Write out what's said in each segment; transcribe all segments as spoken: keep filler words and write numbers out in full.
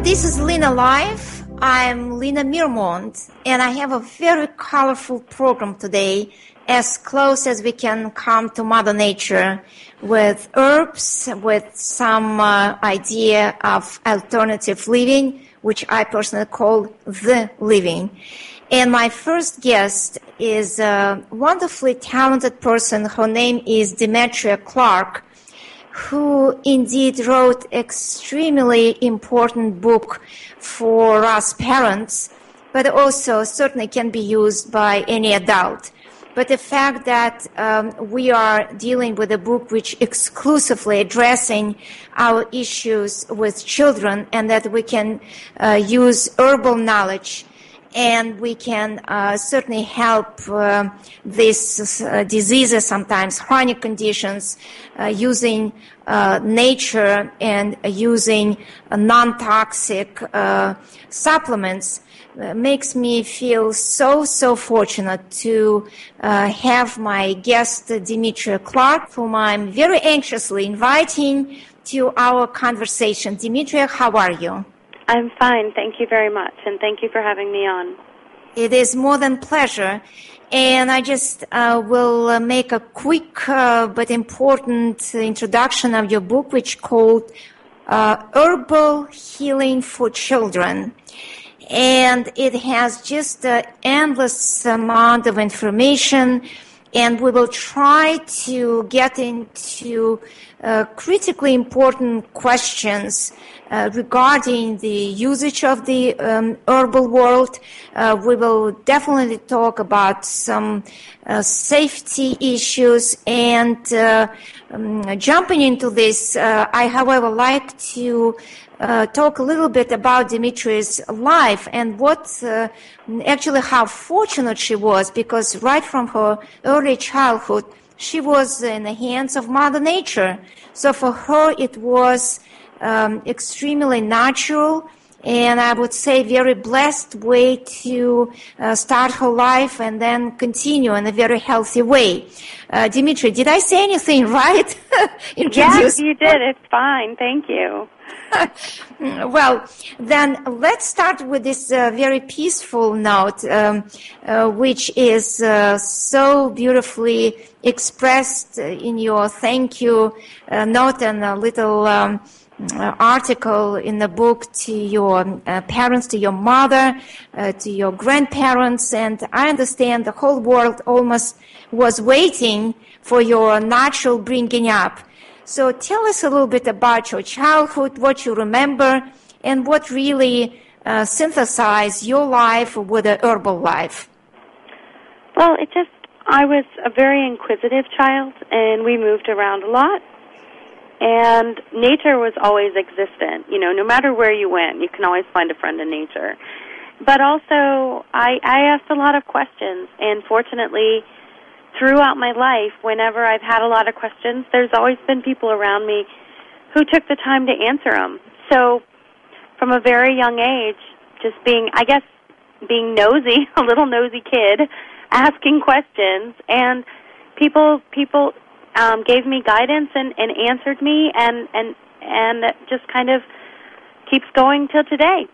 This is Lena Live. I'm Lena Mirmont, and I have a very colorful program today, as close as we can come to Mother Nature, with herbs, with some uh, idea of alternative living, which I personally call the living. And my first guest is a wonderfully talented person. Her name is Demetria Clark, who indeed wrote extremely important book for us parents, but also certainly can be used by any adult. But the fact that um, we are dealing with a book which exclusively addressing our issues with children, and that we can uh, use herbal knowledge, and we can uh, certainly help uh, these uh, diseases, sometimes chronic conditions, uh, using uh, nature and using uh, non-toxic uh, supplements, uh, makes me feel so, so fortunate to uh, have my guest, Demetria Clark, whom I'm very anxiously inviting to our conversation. Demetria, how are you? I'm fine. Thank you very much, and thank you for having me on. It is more than pleasure. And I just uh, will uh, make a quick uh, but important introduction of your book, which called uh, Herbal Healing for Children. And it has just an endless amount of information, and we will try to get into uh, critically important questions uh, regarding the usage of the um, herbal world. Uh, we will definitely talk about some uh, safety issues, and uh, um, jumping into this, uh, I, however, like to Uh, talk a little bit about Demetria's life and what, uh, actually how fortunate she was, because right from her early childhood, she was in the hands of Mother Nature. So for her, it was um, extremely natural, and I would say very blessed way to uh, start her life and then continue in a very healthy way. Uh, Demetria, did I say anything right? Yes, you did. It's fine. Thank you. Well, then let's start with this uh, very peaceful note, um, uh, which is uh, so beautifully expressed in your thank you uh, note and a little um, uh, article in the book to your uh, parents, to your mother, uh, to your grandparents. And I understand the whole world almost was waiting for your natural bringing up. So tell us a little bit about your childhood, what you remember, and what really uh, synthesized your life with a herbal life. Well, it just, I was a very inquisitive child, and we moved around a lot. And nature was always existent. You know, no matter where you went, you can always find a friend in nature. But also, I, I asked a lot of questions, and fortunately, throughout my life, whenever I've had a lot of questions, there's always been people around me who took the time to answer them. So from a very young age, just being, I guess, being nosy, a little nosy kid, asking questions, and people people um, gave me guidance and, and answered me, and, and, and it just kind of keeps going till today.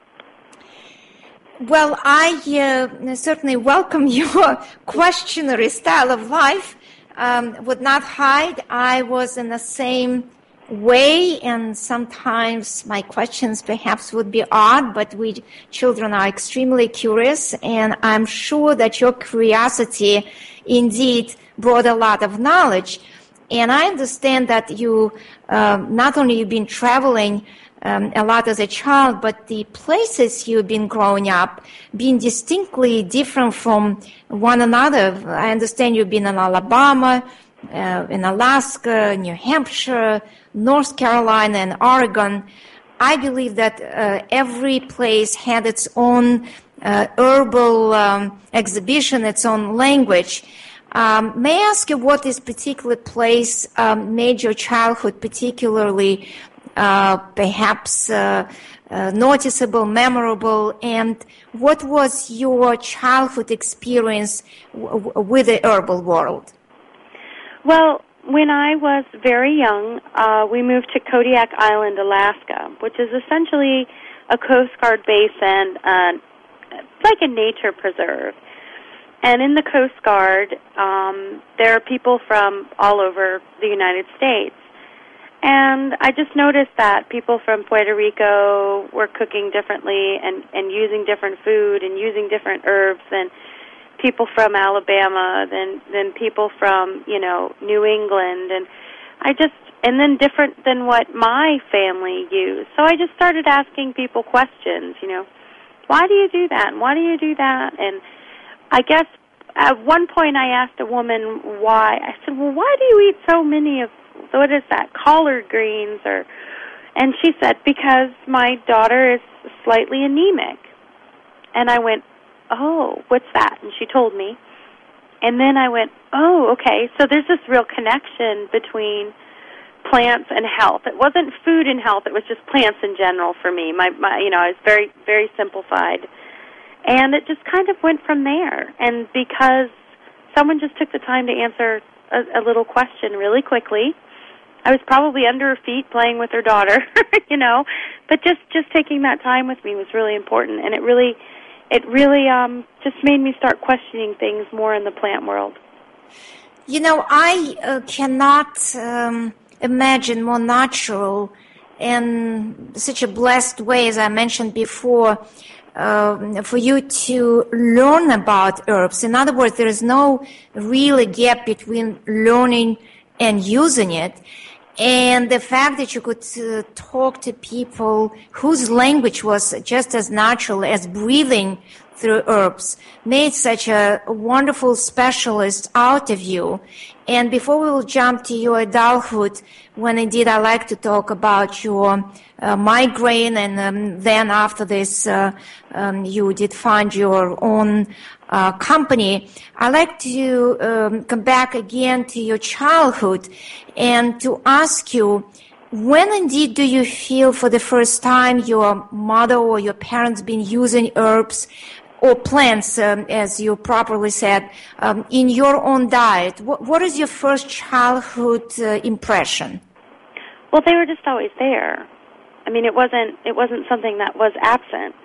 Well, I uh, certainly welcome your questionary style of life. Um, would not hide, I was in the same way, and sometimes my questions perhaps would be odd, but we children are extremely curious, and I'm sure that your curiosity indeed brought a lot of knowledge. And I understand that you, uh, not only you've been traveling Um, a lot as a child, but the places you've been growing up being distinctly different from one another. I understand you've been in Alabama, uh, in Alaska, New Hampshire, North Carolina, and Oregon. I believe that uh, every place had its own uh, herbal um, exhibition, its own language. Um, may I ask you what this particular place um, made your childhood particularly Uh, perhaps uh, uh, noticeable, memorable, and what was your childhood experience w- w- with the herbal world? Well, when I was very young, uh, we moved to Kodiak Island, Alaska, which is essentially a Coast Guard base and uh, like a nature preserve. And in the Coast Guard, um, there are people from all over the United States. And I just noticed that people from Puerto Rico were cooking differently and, and using different food and using different herbs than people from Alabama, than, than people from, you know, New England. And I just, and then different than what my family used. So I just started asking people questions, you know, why do you do that? And why do you do that? And I guess at one point I asked a woman why. I said, well, why do you eat so many of, what is that, collard greens? Or, and she said, because my daughter is slightly anemic. And I went, oh, what's that? And she told me. And then I went, oh, okay. So there's this real connection between plants and health. It wasn't food and health. It was just plants in general for me. My, my, you know, I was very, very simplified. And it just kind of went from there. And because someone just took the time to answer a, a little question really quickly, I was probably under her feet playing with her daughter, you know, but just, just taking that time with me was really important. And it really, it really um, just made me start questioning things more in the plant world. You know, I uh, cannot um, imagine more natural and such a blessed way, as I mentioned before, uh, for you to learn about herbs. In other words, there is no real gap between learning and using it. And the fact that you could uh, talk to people whose language was just as natural as breathing through herbs made such a wonderful specialist out of you. And before we will jump to your adulthood, when indeed I like to talk about your uh, migraine, and um, then after this uh, um, you did find your own uh, company, I like to um, come back again to your childhood and to ask you, when indeed do you feel for the first time your mother or your parents been using herbs or plants, um, as you properly said, um, in your own diet? What, what is your first childhood uh, impression? Well, they were just always there. I mean, it wasn't it wasn't something that was absent.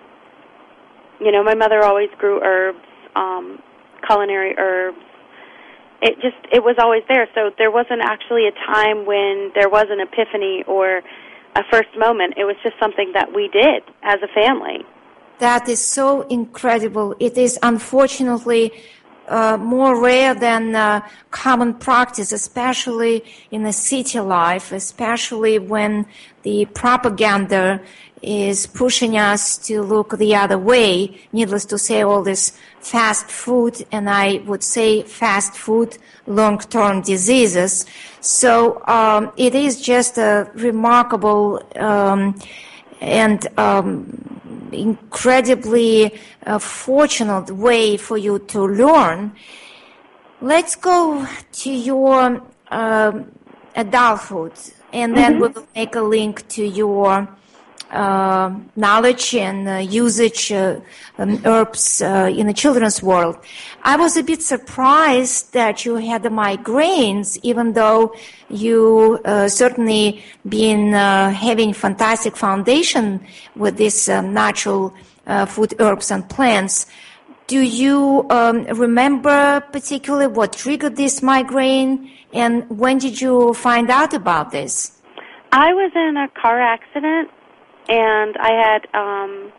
You know, my mother always grew herbs, um, culinary herbs. It just it was always there. So there wasn't actually a time when there was an epiphany or a first moment. It was just something that we did as a family. That is so incredible. It is unfortunately uh, more rare than uh, common practice, especially in a city life, especially when the propaganda is pushing us to look the other way. Needless to say, all this fast food, and I would say fast food, long-term diseases. So um, it is just a remarkable um, and um, incredibly uh, fortunate way for you to learn. Let's go to your uh, adulthood, and then mm-hmm. we will make a link to your uh, knowledge and uh, usage uh, um, herbs uh, in the children's world. I was a bit surprised that you had the migraines, even though you uh, certainly been uh, having fantastic foundation with this um, natural uh, food, herbs, and plants. Do you um, remember particularly what triggered this migraine, and when did you find out about this? I was in a car accident, and I had, um,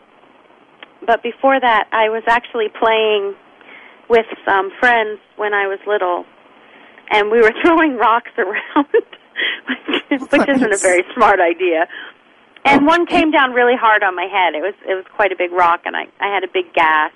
but before that, I was actually playing with some friends when I was little, and we were throwing rocks around, which isn't a very smart idea. And one came down really hard on my head. It was it was quite a big rock, and I, I had a big gash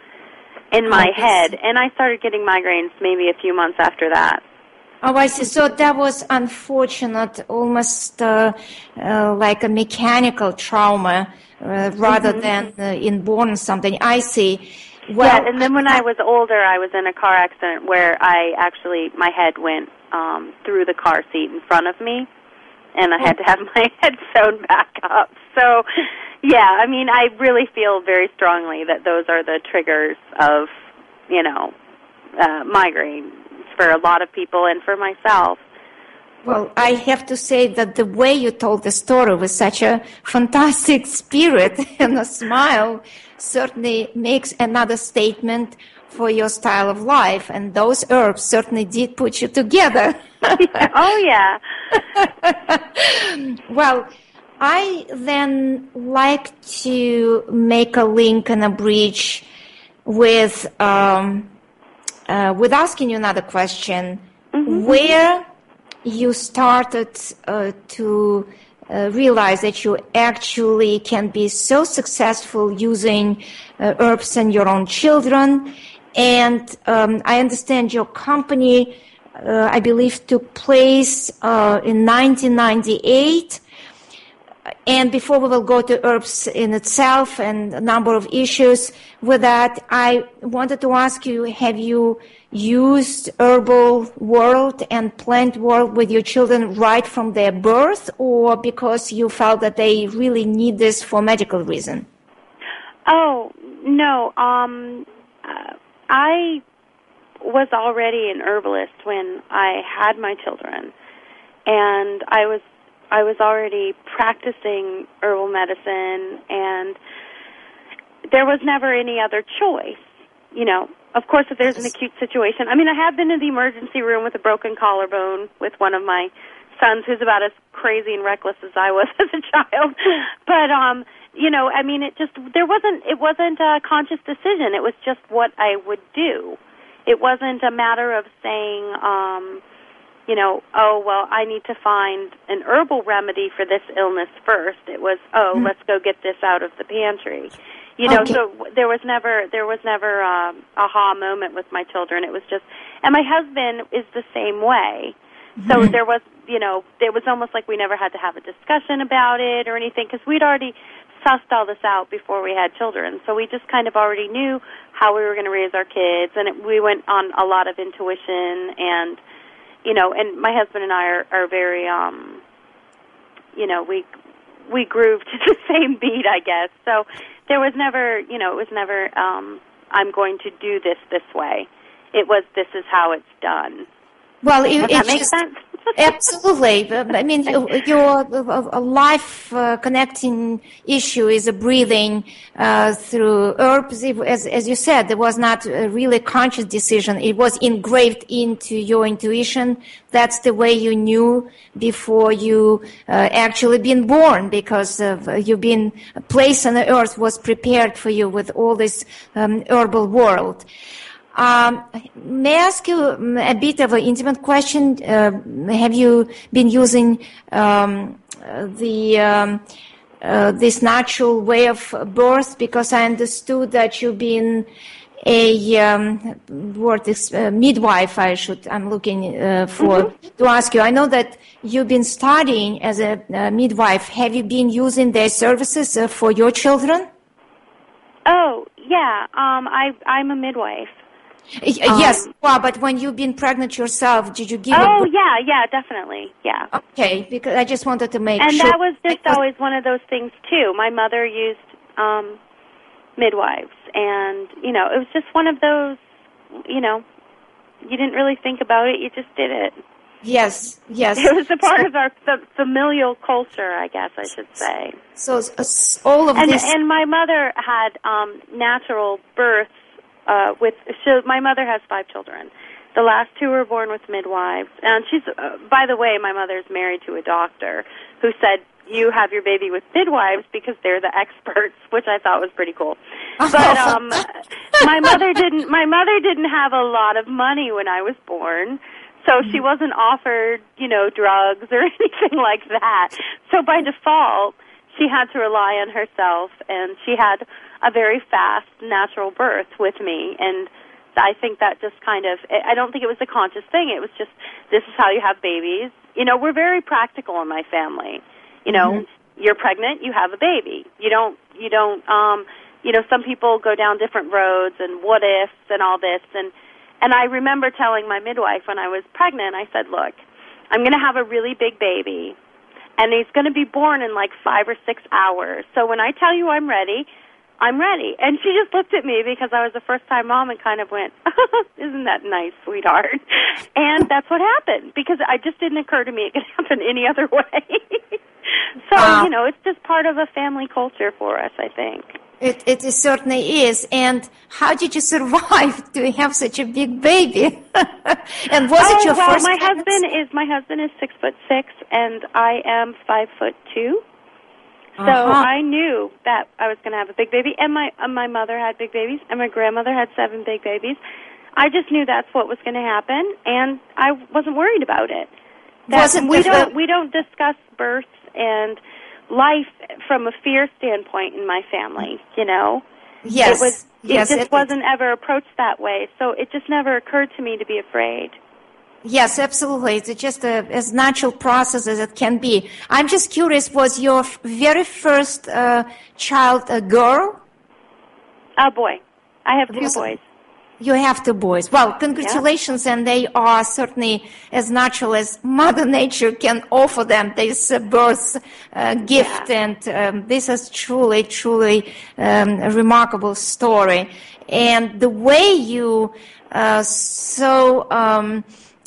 in my head, and I started getting migraines maybe a few months after that. Oh, I see. So that was unfortunate, almost uh, uh, like a mechanical trauma uh, rather mm-hmm. than uh, inborn something. I see. Well, yeah, and then when I was older, I was in a car accident where I actually, my head went um, through the car seat in front of me, and I had to have my head sewn back up. So, yeah, I mean, I really feel very strongly that those are the triggers of, you know, uh, migraine for a lot of people and for myself. Well, I have to say that the way you told the story with such a fantastic spirit and a smile certainly makes another statement for your style of life. And those herbs certainly did put you together. Oh, yeah. Well, I then like to make a link and a bridge with, um, uh, with asking you another question. Mm-hmm. Where you started uh, to uh, realize that you actually can be so successful using uh, herbs in your own children. And um, I understand your company, uh, I believe, took place uh, in nineteen ninety-eight. And before we will go to herbs in itself and a number of issues with that, I wanted to ask you, have you used herbal world and plant world with your children right from their birth, or because you felt that they really need this for medical reason? Oh, no. Um, uh, I was already an herbalist when I had my children, and I was I was already practicing herbal medicine, and there was never any other choice. You know, of course, if there's an acute situation. I mean, I have been in the emergency room with a broken collarbone with one of my sons who's about as crazy and reckless as I was as a child. But, um, you know, I mean, it just, there wasn't, it wasn't a conscious decision. It was just what I would do. It wasn't a matter of saying, um, you know, oh, well, I need to find an herbal remedy for this illness first. It was, oh, mm-hmm. let's go get this out of the pantry. You know, okay. So there was never, there was never um, aha moment with my children. It was just, and my husband is the same way. Mm-hmm. So there was, you know, it was almost like we never had to have a discussion about it or anything, because we'd already sussed all this out before we had children. So we just kind of already knew how we were going to raise our kids, and it, we went on a lot of intuition. And you know, and my husband and I are, are very, um, you know, we we groove to the same beat, I guess. So there was never, you know, it was never, um, I'm going to do this this way. It was, this is how it's done. Well, it, Does that make sense? Absolutely. I mean, your a life uh, connecting issue is a breathing uh, through herbs. As, as you said, there was not a really conscious decision. It was engraved into your intuition. That's the way you knew before you uh, actually been born, because of, uh, you've been a place on the earth was prepared for you with all this um, herbal world. Um, may I ask you a bit of an intimate question? Uh, have you been using um, the um, uh, this natural way of birth? Because I understood that you've been a um, word is uh, midwife. I should. I'm looking uh, for mm-hmm. to ask you. I know that you've been studying as a uh, midwife. Have you been using their services uh, for your children? Oh yeah, um, I I'm a midwife. Yes, um, well, but when you've been pregnant yourself, did you give? Oh, a... yeah, yeah, definitely, yeah. Okay, because I just wanted to make and sure. And that was just was... always one of those things too. My mother used um, midwives, and you know, it was just one of those. You know, you didn't really think about it; you just did it. Yes, yes. It was a part so, of our the familial culture, I guess I should say. So uh, all of and, this. And my mother had um, natural births. Uh, with so my mother has five children. The last two were born with midwives, and she's. Uh, by the way, my mother's married to a doctor who said you have your baby with midwives because they're the experts, which I thought was pretty cool. But um, my mother didn't. My mother didn't have a lot of money when I was born, so she wasn't offered, you know, drugs or anything like that. So by default, she had to rely on herself, and she had a very fast natural birth with me, and I think that just kind of, I don't think it was a conscious thing. It was just, this is how you have babies. You know, we're very practical in my family. You know, mm-hmm. you're pregnant, you have a baby. You don't, you don't, um, you know, some people go down different roads and what ifs and all this, and, and I remember telling my midwife when I was pregnant, I said, look, I'm going to have a really big baby, and he's going to be born in like five or six hours. So when I tell you I'm ready, I'm ready. And she just looked at me because I was a first-time mom and kind of went, isn't that nice, sweetheart? And that's what happened because it just didn't occur to me it could happen any other way. So, wow. you know, it's just part of a family culture for us, I think. It, it certainly is. And how did you survive to have such a big baby? And was oh, it your well, first my pregnancy? husband is my husband is six foot six, and I am five foot two. So uh-huh. I knew that I was going to have a big baby, and my uh, my mother had big babies, and my grandmother had seven big babies. I just knew that's what was going to happen, and I wasn't worried about it. That Wasn't we the, don't we don't discuss birth and life from a fear standpoint in my family. You know, yes, it was it yes, just it, wasn't ever approached that way. So it just never occurred to me to be afraid. Yes, absolutely. It's just a, as natural process as it can be. I'm just curious, was your f- very first uh, child a girl? A boy. I have two Because boys. You have two boys. Well, congratulations, yeah. And they are certainly as natural as Mother Nature can offer them this uh, birth uh, gift. Yeah. And um, this is truly, truly um, a remarkable story. And the way you uh, so... Um,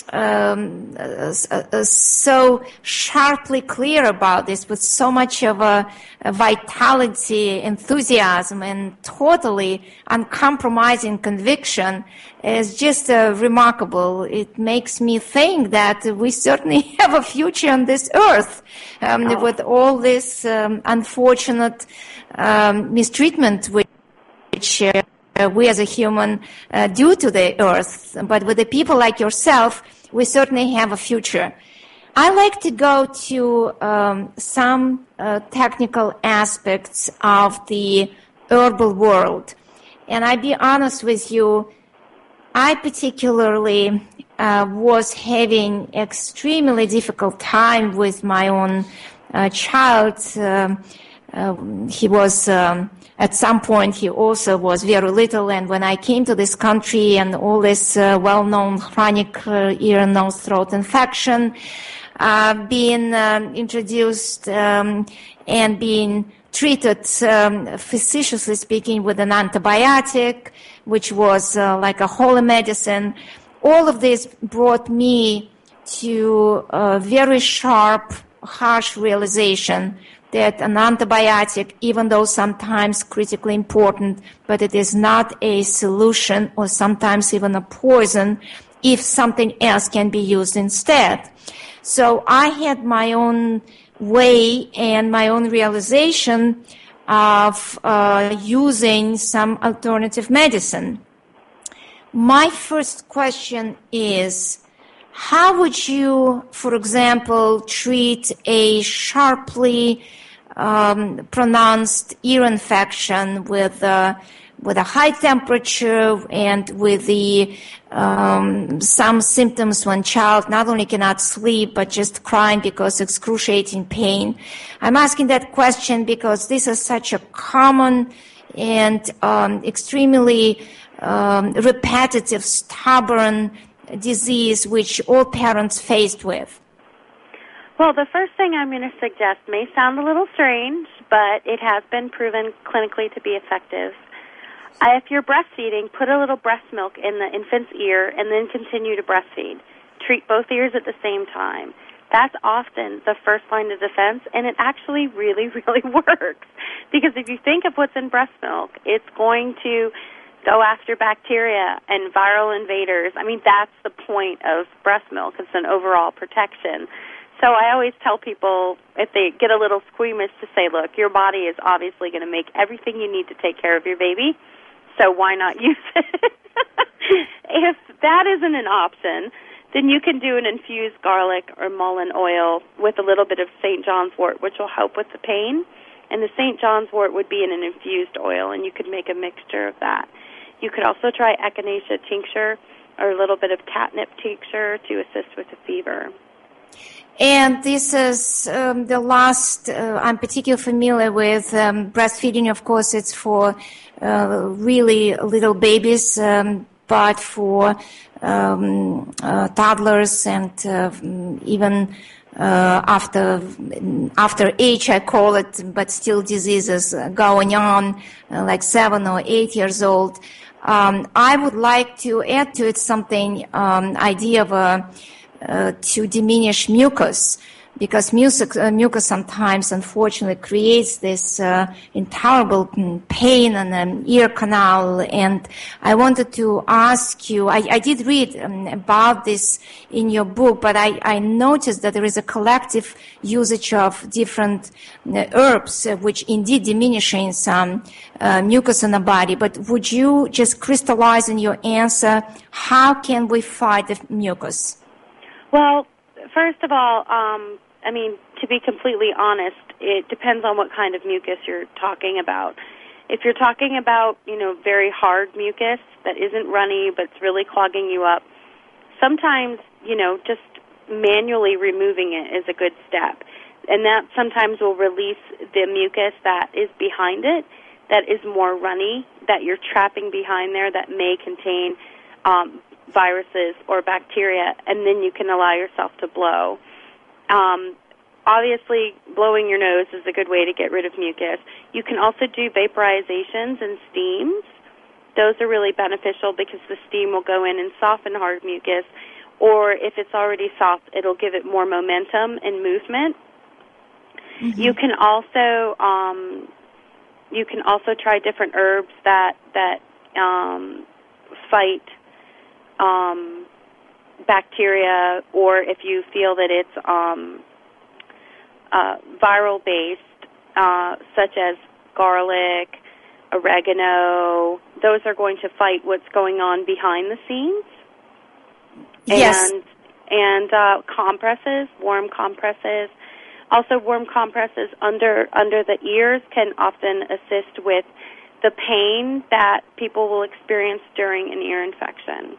Um, uh, uh, so sharply clear about this with so much of a, a vitality, enthusiasm, and totally uncompromising conviction is just uh, remarkable. It makes me think that we certainly have a future on this earth um, oh. with all this um, unfortunate um, mistreatment which, which uh, we as a human uh, do to the earth. But with the people like yourself, we certainly have a future. I like to go to um, some uh, technical aspects of the herbal world. And I'll be honest with you, I particularly uh, was having extremely difficult time with my own uh, child. Um, uh, he was... Um, At some point, he also was very little, and when I came to this country and all this uh, well-known chronic uh, ear, nose, throat infection uh, being um, introduced um, and being treated, um, facetiously speaking, with an antibiotic, which was uh, like a holy medicine, all of this brought me to a very sharp, harsh realization that an antibiotic, even though sometimes critically important, but it is not a solution or sometimes even a poison if something else can be used instead. So I had my own way and my own realization of uh, using some alternative medicine. My first question is, how would you, for example, treat a sharply um, pronounced ear infection with uh, with a high temperature and with the um, some symptoms when child not only cannot sleep but just crying because excruciating pain? I'm asking that question because this is such a common and um, extremely um, repetitive, stubborn disease which all parents faced with. Well, the first thing I'm going to suggest may sound a little strange, but it has been proven clinically to be effective. Uh, if you're breastfeeding, put a little breast milk in the infant's ear and then continue to breastfeed. Treat both ears at the same time. That's often the first line of defense, and it actually really, really works. Because if you think of what's in breast milk, it's going to go after bacteria and viral invaders. I mean, that's the point of breast milk. It's an overall protection. So I always tell people, if they get a little squeamish, to say, look, your body is obviously going to make everything you need to take care of your baby, so why not use it? If that isn't an option, then you can do an infused garlic or mullein oil with a little bit of Saint John's wort, which will help with the pain. And the Saint John's wort would be in an infused oil, and you could make a mixture of that. You could also try echinacea tincture or a little bit of catnip tincture to assist with the fever. And this is um, the last, uh, I'm particularly familiar with um, breastfeeding. Of course, it's for uh, really little babies, um, but for um, uh, toddlers and uh, even uh, after after age, I call it, but still diseases going on, uh, like seven or eight years old. Um, I would like to add to it something, um, idea of a, uh, to diminish mucus, because mucus, uh, mucus sometimes, unfortunately, creates this uh, intolerable pain in the ear canal. And I wanted to ask you, I, I did read um, about this in your book, but I, I noticed that there is a collective usage of different uh, herbs, uh, which indeed diminishing some uh, mucus in the body. But would you just crystallize in your answer, how can we fight the mucus? Well, first of all, um, I mean, to be completely honest, it depends on what kind of mucus you're talking about. If you're talking about, you know, very hard mucus that isn't runny but it's really clogging you up, sometimes, you know, just manually removing it is a good step. And that sometimes will release the mucus that is behind it, that is more runny, that you're trapping behind there that may contain um, viruses or bacteria, and then you can allow yourself to blow. Um, obviously, blowing your nose is a good way to get rid of mucus. You can also do vaporizations and steams. Those are really beneficial because the steam will go in and soften hard mucus, or if it's already soft, it'll give it more momentum and movement. Mm-hmm. You can also um, you can also try different herbs that that um, fight um, bacteria, or if you feel that it's um, uh, viral-based, uh, such as garlic, oregano, those are going to fight what's going on behind the scenes. Yes. And, and uh, compresses, warm compresses. Also, warm compresses under under the ears can often assist with the pain that people will experience during an ear infection.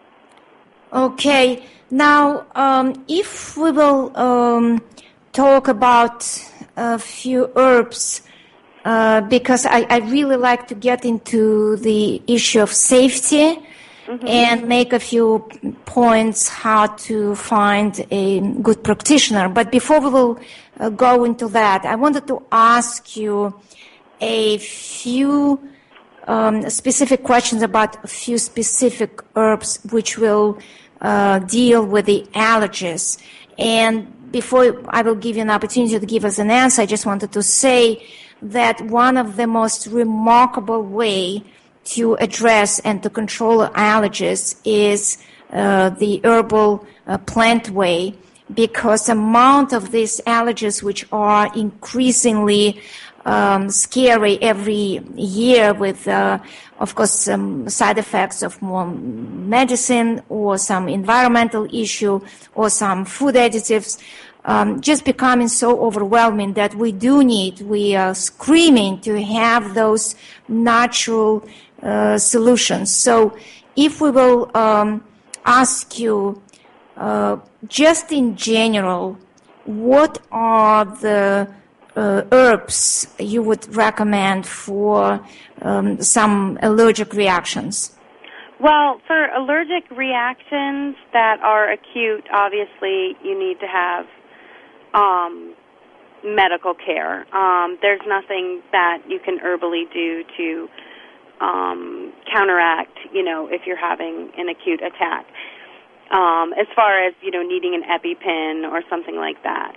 Okay. Now, um, if we will um, talk about a few herbs, uh, because I, I really like to get into the issue of safety, mm-hmm. and make a few points how to find a good practitioner. But before we will uh, go into that, I wanted to ask you a few um, specific questions about a few specific herbs which will uh, deal with the allergies. And before I will give you an opportunity to give us an answer, I just wanted to say that one of the most remarkable way to address and to control allergies is uh, the herbal uh, plant way, because amount of these allergies which are increasingly um, scary every year with, uh, of course, some side effects of more medicine or some environmental issue or some food additives, um, just becoming so overwhelming that we do need, we are screaming to have those natural uh, solutions. So if we will um, ask you, uh, just in general, what are the uh, herbs you would recommend for um, some allergic reactions? Well, for allergic reactions that are acute, obviously you need to have um, medical care. Um, there's nothing that you can herbally do to um, counteract, you know, if you're having an acute attack. Um, as far as, you know, needing an EpiPen or something like that.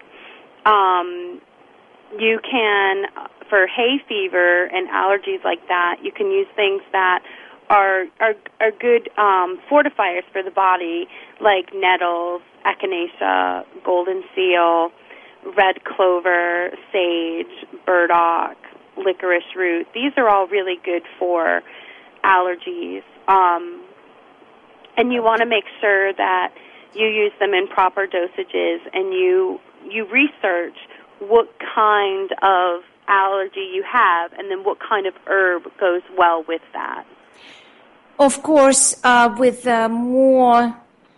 Um, you can, for hay fever and allergies like that, you can use things that are are, are good um, fortifiers for the body, like nettles, echinacea, golden seal, red clover, sage, burdock, licorice root. These are all really good for allergies. Um, and you want to make sure that you use them in proper dosages, and you you research what kind of allergy you have, and then what kind of herb goes well with that. Of course, uh, with uh, more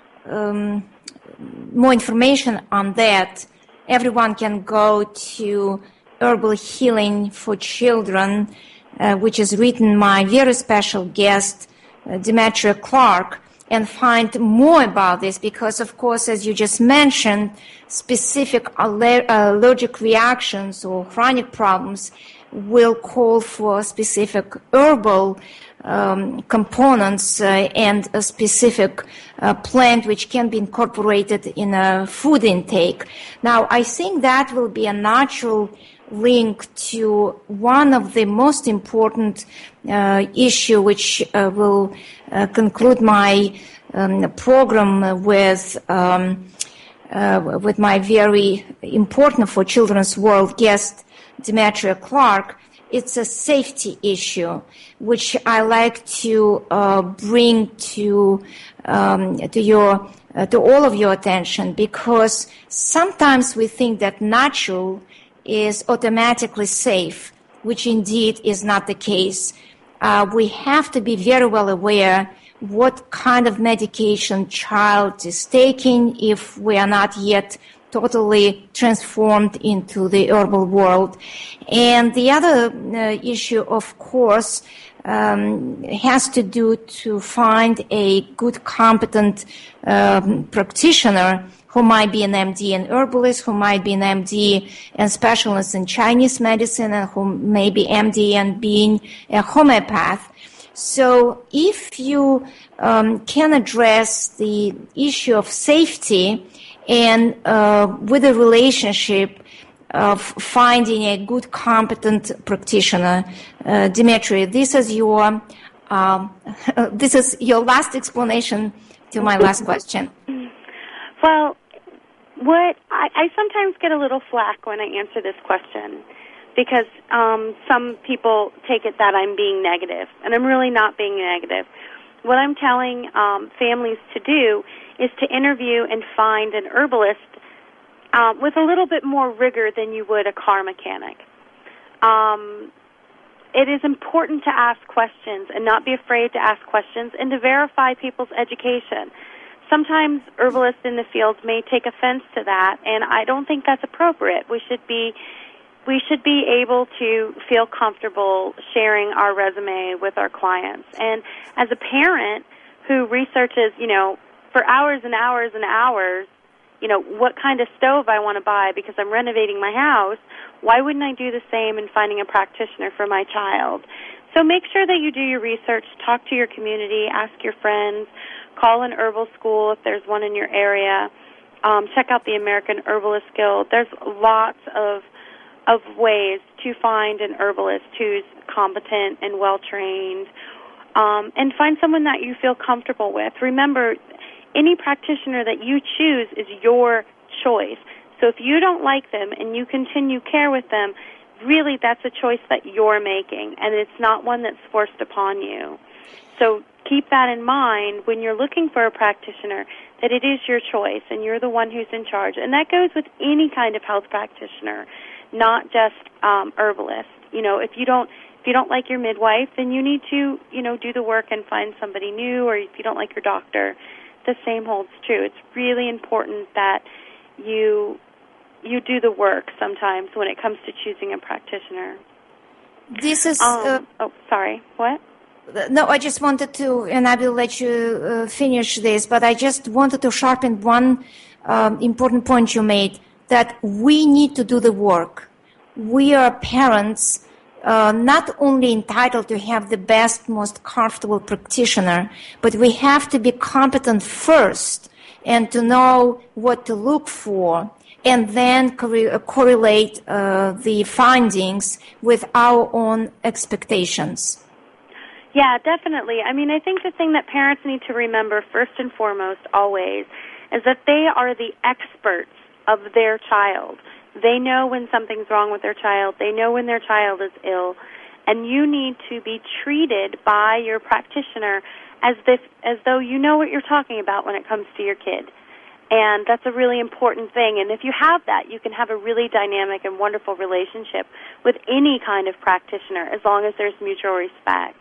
um, more information on that, everyone can go to Herbal Healing for Children, uh, which is written by my very special guest, uh, Demetria Clark. and find more about this because, of course, as you just mentioned, specific aller- allergic reactions or chronic problems will call for specific herbal um, components uh, and a specific uh, plant which can be incorporated in a food intake. Now, I think that will be a natural link to one of the most important uh, issue which uh, will uh, conclude my um, program with um, uh, with my very important for Children's World guest, Demetria Clark. It's a safety issue, which I like to uh, bring to um, to your uh, to all of your attention, because sometimes we think that natural is automatically safe, which indeed is not the case. Uh, we have to be very well aware what kind of medication child is taking if we are not yet totally transformed into the herbal world. And the other uh, issue, of course, um, has to do to find a good, competent um, practitioner who might be an M D and herbalist, who might be an M D and specialist in Chinese medicine, and who may be M D and being a homeopath. So if you um, can address the issue of safety and uh, with a relationship of finding a good, competent practitioner, uh, Demetria, this is your um, this is your last explanation to my last question. Well, what I, I sometimes get a little flack when I answer this question, because um, some people take it that I'm being negative, and I'm really not being negative. What I'm telling um, families to do is to interview and find an herbalist uh, with a little bit more rigor than you would a car mechanic. Um, it is important to ask questions and not be afraid to ask questions and to verify people's education. Sometimes herbalists in the field may take offense to that, and I don't think that's appropriate. We should be we should be able to feel comfortable sharing our resume with our clients. And as a parent who researches, you know, for hours and hours and hours, you know, what kind of stove I want to buy because I'm renovating my house, why wouldn't I do the same in finding a practitioner for my child? So make sure that you do your research, talk to your community, ask your friends, call an herbal school if there's one in your area, um, check out the American Herbalist Guild. There's lots of of ways to find an herbalist who's competent and well-trained, um, and find someone that you feel comfortable with. Remember, any practitioner that you choose is your choice. So if you don't like them and you continue care with them, really that's a choice that you're making, and it's not one that's forced upon you. So keep that in mind when you're looking for a practitioner, that it is your choice and you're the one who's in charge. And that goes with any kind of health practitioner, not just um, herbalist. You know, if you don't if you don't like your midwife, then you need to, you know, do the work and find somebody new. Or if you don't like your doctor, the same holds true. It's really important that you you do the work sometimes when it comes to choosing a practitioner. This is. Um, uh, oh, sorry. What? No, I just wanted to, and I will let you uh, finish this, but I just wanted to sharpen one um, important point you made, that we need to do the work. We are parents, uh, not only entitled to have the best, most comfortable practitioner, but we have to be competent first and to know what to look for, and then corre- correlate uh, the findings with our own expectations. Yeah, definitely. I mean, I think the thing that parents need to remember first and foremost always is that they are the experts of their child. They know when something's wrong with their child. They know when their child is ill. And you need to be treated by your practitioner as if, as though you know what you're talking about when it comes to your kid. And that's a really important thing. And if you have that, you can have a really dynamic and wonderful relationship with any kind of practitioner as long as there's mutual respect.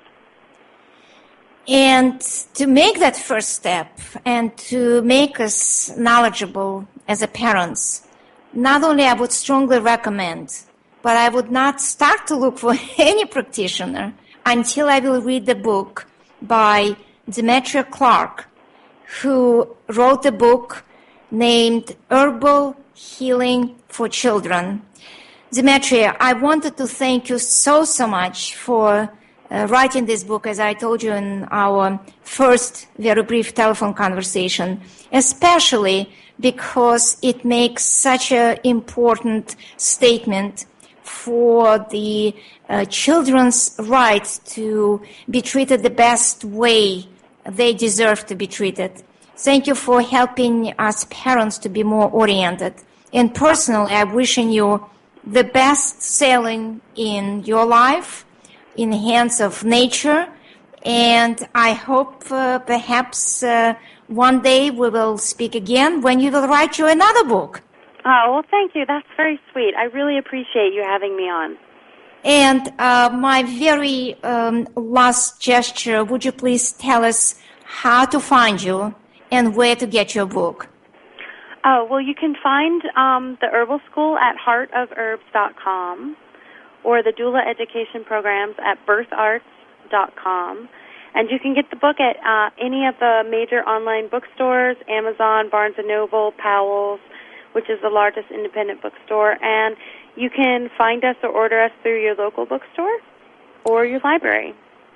And to make that first step and to make us knowledgeable as a parents, not only I would strongly recommend, but I would not start to look for any practitioner until I will read the book by Demetria Clark, who wrote a book named Herbal Healing for Children. Demetria, I wanted to thank you so, so much for uh, writing this book, as I told you in our first very brief telephone conversation, especially because it makes such an important statement for the uh, children's right to be treated the best way they deserve to be treated. Thank you for helping us parents to be more oriented. And personally, I'm wishing you the best sailing in your life, in the hands of nature, and I hope uh, perhaps uh, one day we will speak again when you will write you another book. Oh, well, thank you. That's very sweet. I really appreciate you having me on. And uh, my very um, last gesture, would you please tell us how to find you and where to get your book? Oh, well, you can find um, the Herbal School at heart of herbs dot com or the doula education programs at birth arts dot com. And you can get the book at uh, any of the major online bookstores, Amazon, Barnes and Noble, Powell's, which is the largest independent bookstore. And you can find us or order us through your local bookstore or your library.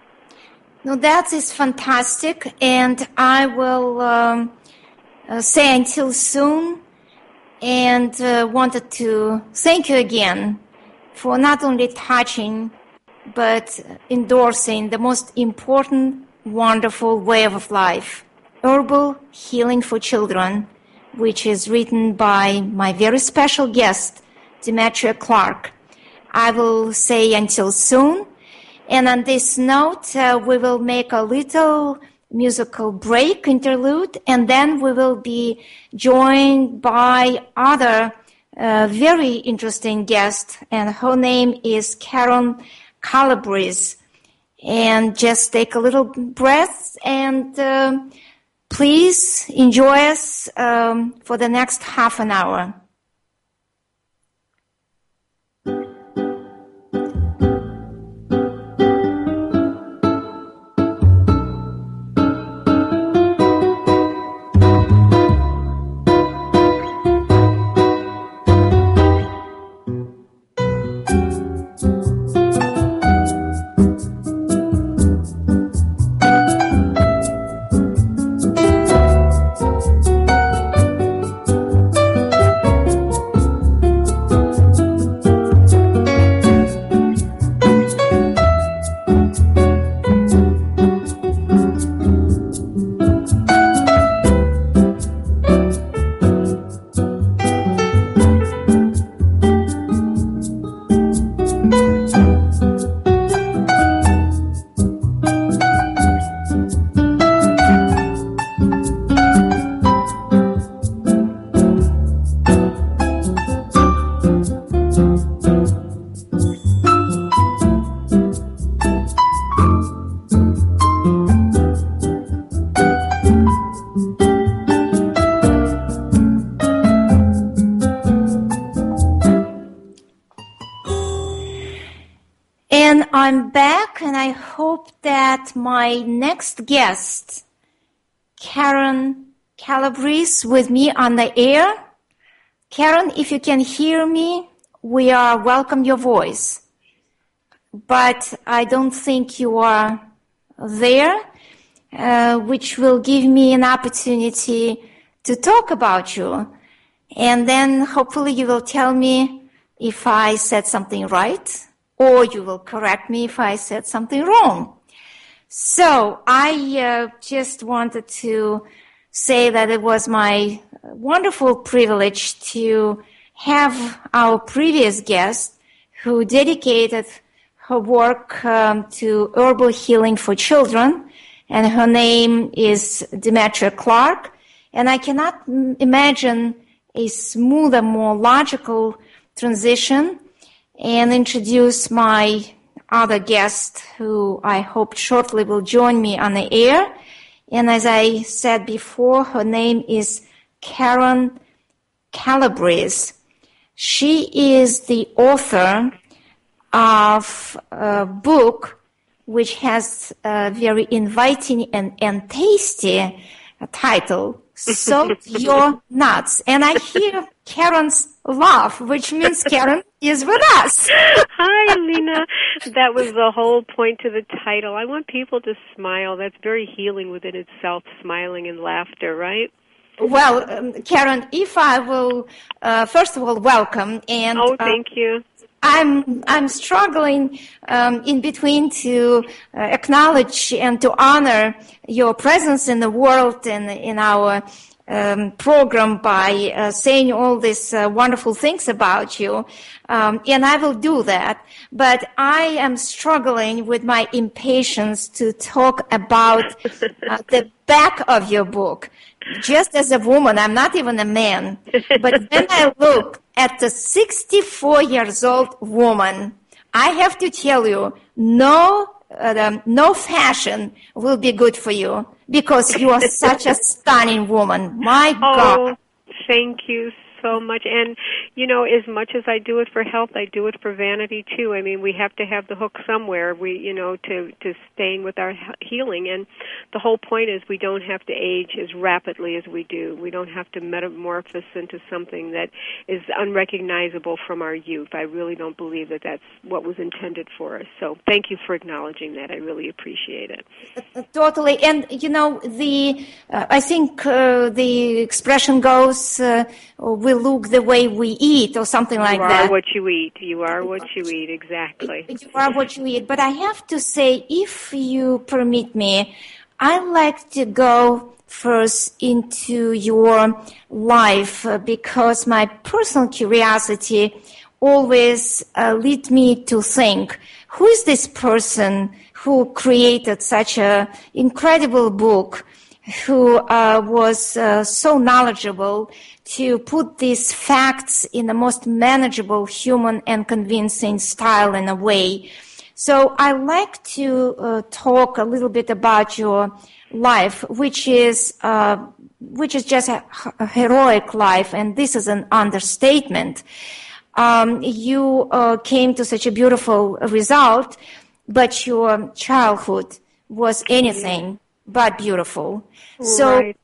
No, that is fantastic. And I will um, uh, say until soon. And uh, wanted to thank you again for not only touching, but endorsing the most important, wonderful way of life, Herbal Healing for Children, which is written by my very special guest, Demetria Clark. I will say until soon. And on this note, uh, we will make a little musical break, interlude, and then we will be joined by other uh, very interesting guest, and her name is Karen Calabrese. And just take a little breath and uh, please enjoy us um, for the next half an hour. I'm back, and I hope that my next guest, Karen Calabrese, with me on the air. Karen, if you can hear me, we are welcome your voice. But I don't think you are there, uh, which will give me an opportunity to talk about you. And then hopefully you will tell me if I said something right, or you will correct me if I said something wrong. So I uh, just wanted to say that it was my wonderful privilege to have our previous guest who dedicated her work um, to herbal healing for children, and her name is Demetria Clark. And I cannot imagine a smoother, more logical transition and introduce my other guest, who I hope shortly will join me on the air. And as I said before, her name is Karen Calabrese. She is the author of a book which has a very inviting and, and tasty title, Salt Your Nuts. And I hear Karen's laugh, which means Karen is with us. Hi, Lena. That was the whole point to the title. I want people to smile. That's very healing within itself, smiling and laughter, right? Well, um, Karen, if I will, uh, first of all, welcome. And oh, thank uh, you. I'm I'm struggling um, in between to uh, acknowledge and to honor your presence in the world and in our um, program by uh, saying all these uh, wonderful things about you, um, and I will do that. But I am struggling with my impatience to talk about uh, the back of your book. Just as a woman, I'm not even a man, but when I look at the sixty-four years old woman, I have to tell you, no, uh, no fashion will be good for you because you are such a stunning woman. My God. Oh, thank you so much. And, you know, as much as I do it for health, I do it for vanity, too. I mean, we have to have the hook somewhere, we, you know, to, to staying with our healing. And the whole point is we don't have to age as rapidly as we do. We don't have to metamorphose into something that is unrecognizable from our youth. I really don't believe that that's what was intended for us. So thank you for acknowledging that. I really appreciate it. Uh, totally. And, you know, the uh, I think uh, the expression goes, uh, we look the way we eat or something like that. You are what you eat. You are what you eat, exactly. You are what you eat. But I have to say, if you permit me, I like to go first into your life uh, because my personal curiosity always uh, lead me to think, who is this person who created such an incredible book, who uh, was uh, so knowledgeable to put these facts in the most manageable, human, and convincing style in a way. So I like to uh, talk a little bit about your life, which is uh, which is just a, a heroic life, and this is an understatement. Um, you uh, came to such a beautiful result, but your childhood was anything but beautiful. So right.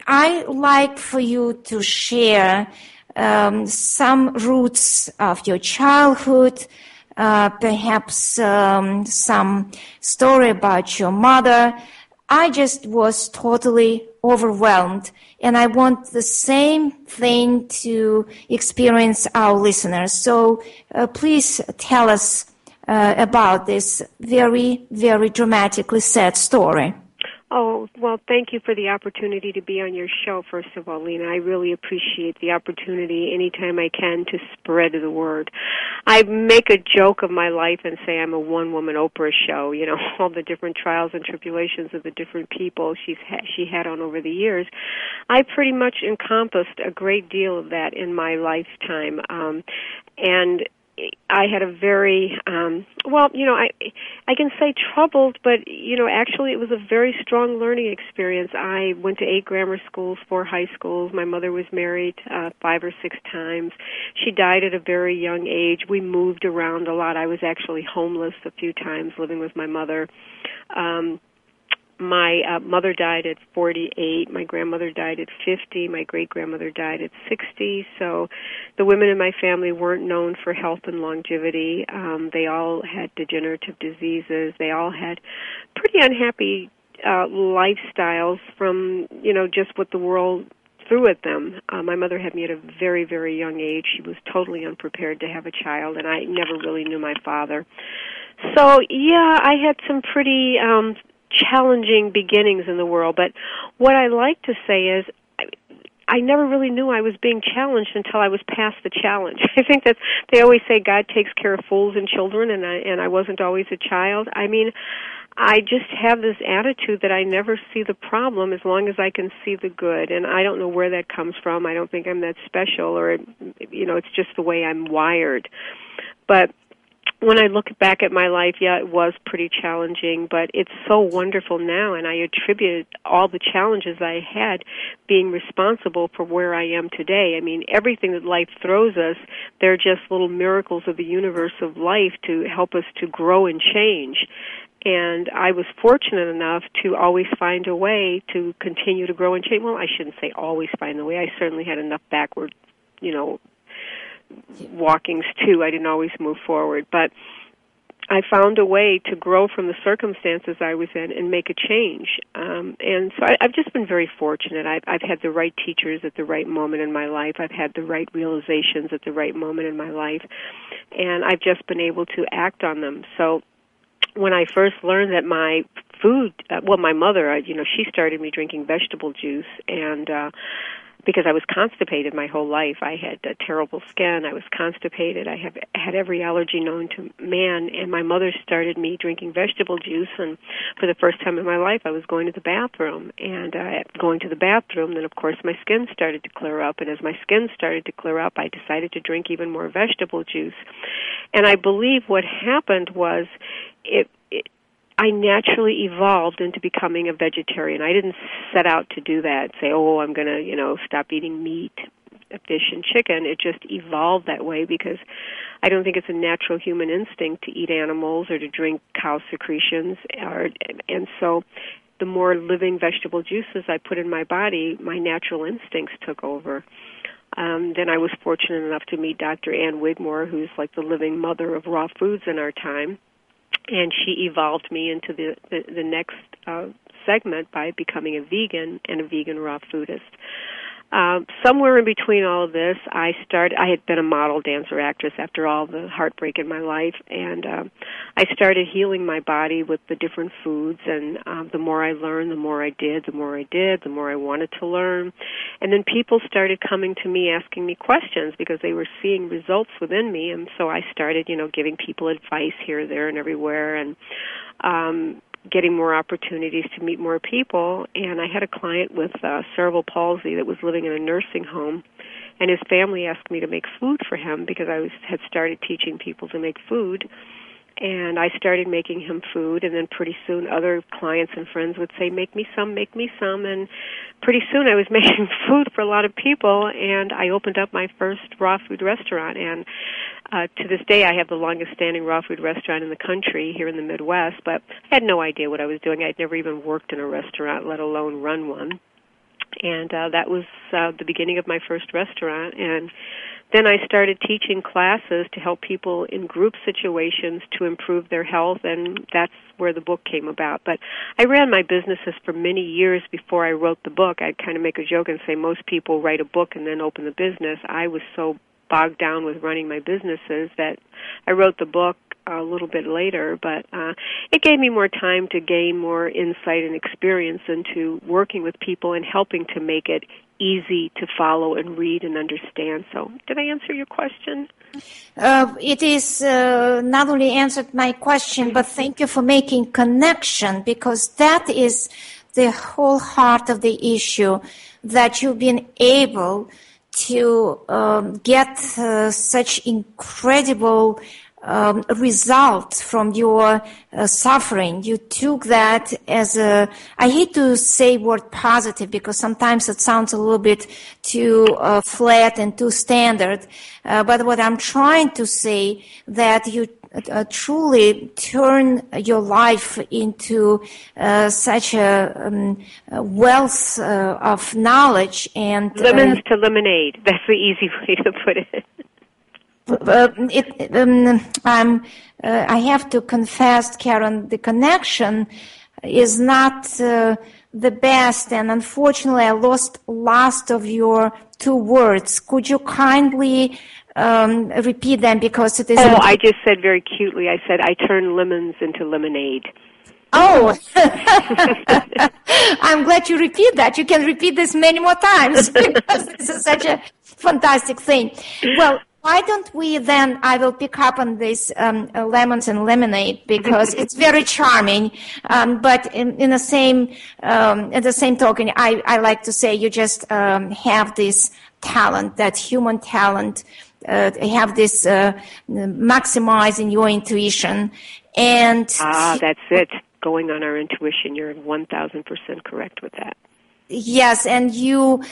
I like for you to share um, some roots of your childhood, uh, perhaps um, some story about your mother. I just was totally overwhelmed, and I want the same thing to experience our listeners. So uh, please tell us uh, about this very, very dramatically sad story. Oh, well, thank you for the opportunity to be on your show, first of all, Lena. I really appreciate the opportunity anytime I can to spread the word. I make a joke of my life and say I'm a one-woman Oprah show, you know, all the different trials and tribulations of the different people she's ha- she had on over the years. I pretty much encompassed a great deal of that in my lifetime, um, and I had a very, um, well, you know, I I can say troubled, but, you know, actually it was a very strong learning experience. I went to eight grammar schools, four high schools. My mother was married uh, five or six times. She died at a very young age. We moved around a lot. I was actually homeless a few times living with my mother. Um My uh, mother died at forty-eight. My grandmother died at fifty. My great-grandmother died at sixty. So the women in my family weren't known for health and longevity. Um, they all had degenerative diseases. They all had pretty unhappy uh, lifestyles from, you know, just what the world threw at them. Uh, my mother had me at a very, very young age. She was totally unprepared to have a child, and I never really knew my father. So, yeah, I had some pretty Um, challenging beginnings in the world, but what I like to say is I, I never really knew I was being challenged until I was past the challenge. I think that they always say God takes care of fools and children, and I, and I wasn't always a child. I mean, I just have this attitude that I never see the problem as long as I can see the good, and I don't know where that comes from. I don't think I'm that special, or, you know, it's just the way I'm wired. But when I look back at my life, yeah, it was pretty challenging, but it's so wonderful now, and I attribute all the challenges I had being responsible for where I am today. I mean, everything that life throws us, they're just little miracles of the universe of life to help us to grow and change. And I was fortunate enough to always find a way to continue to grow and change. Well, I shouldn't say always find a way. I certainly had enough backward, you know, walkings too. I didn't always move forward, but I found a way to grow from the circumstances I was in and make a change. Um, and so I, I've just been very fortunate. I've, I've had the right teachers at the right moment in my life. I've had the right realizations at the right moment in my life. And I've just been able to act on them. So when I first learned that my food, uh, well, my mother, uh, you know, she started me drinking vegetable juice, and uh, because I was constipated my whole life. I had uh, terrible skin. I was constipated. I have had every allergy known to man, and my mother started me drinking vegetable juice, and for the first time in my life, I was going to the bathroom, and uh, going to the bathroom, then, of course, my skin started to clear up, and as my skin started to clear up, I decided to drink even more vegetable juice. And I believe what happened was it, it I naturally evolved into becoming a vegetarian. I didn't set out to do that, say, oh, I'm going to, you know, stop eating meat, fish, and chicken. It just evolved that way because I don't think it's a natural human instinct to eat animals or to drink cow secretions. Or, and so the more living vegetable juices I put in my body, my natural instincts took over. Um, then I was fortunate enough to meet Doctor Ann Wigmore, who's like the living mother of raw foods in our time. And she evolved me into the, the, the next uh, segment by becoming a vegan and a vegan raw foodist. Uh, somewhere in between all of this, I started. I had been a model, dancer, actress after all the heartbreak in my life, and uh, I started healing my body with the different foods. And uh, the more I learned, the more I did, the more I did, the more I wanted to learn. And then people started coming to me asking me questions because they were seeing results within me. And so I started, you know, giving people advice here, there, and everywhere, and um, getting more opportunities to meet more people. And I had a client with uh, cerebral palsy that was living in a nursing home, and his family asked me to make food for him because I was, had started teaching people to make food. And I started making him food, and then pretty soon other clients and friends would say, make me some, make me some. And pretty soon I was making food for a lot of people, and I opened up my first raw food restaurant. And uh, to this day I have the longest-standing raw food restaurant in the country here in the Midwest, but I had no idea what I was doing. I'd never even worked in a restaurant, let alone run one. And uh, that was uh, the beginning of my first restaurant. And then I started teaching classes to help people in group situations to improve their health, and that's where the book came about. But I ran my businesses for many years before I wrote the book. I'd kind of make a joke and say most people write a book and then open the business. I was so bogged down with running my businesses that I wrote the book a little bit later, but uh, it gave me more time to gain more insight and experience into working with people and helping to make it easy to follow and read and understand. So did I answer your question? Uh, it is uh, not only answered my question, but thank you for making connection, because that is the whole heart of the issue, that you've been able to um, get uh, such incredible Um, result from your uh, suffering. You took that as a, I hate to say word positive because sometimes it sounds a little bit too uh, flat and too standard, uh, but what I'm trying to say that you uh, truly turn your life into uh, such a, um, a wealth uh, of knowledge and lemons uh, to lemonade. That's the easy way to put it. Uh, it, um, um, uh, I have to confess, Karen, the connection is not uh, the best, and unfortunately I lost last of your two words. Could you kindly um, repeat them, because it is... Oh, I just said very cutely, I said, I turn lemons into lemonade. Oh, I'm glad you repeat that. You can repeat this many more times because this is such a fantastic thing. Well, why don't we then, I will pick up on this um, uh, lemons and lemonade because it's very charming, um, but in, in the same, um, at the same token, I, I like to say you just um, have this talent, that human talent, uh, have this uh, maximizing your intuition. And ah, that's it. Going on our intuition. You're one thousand percent correct with that. Yes, and you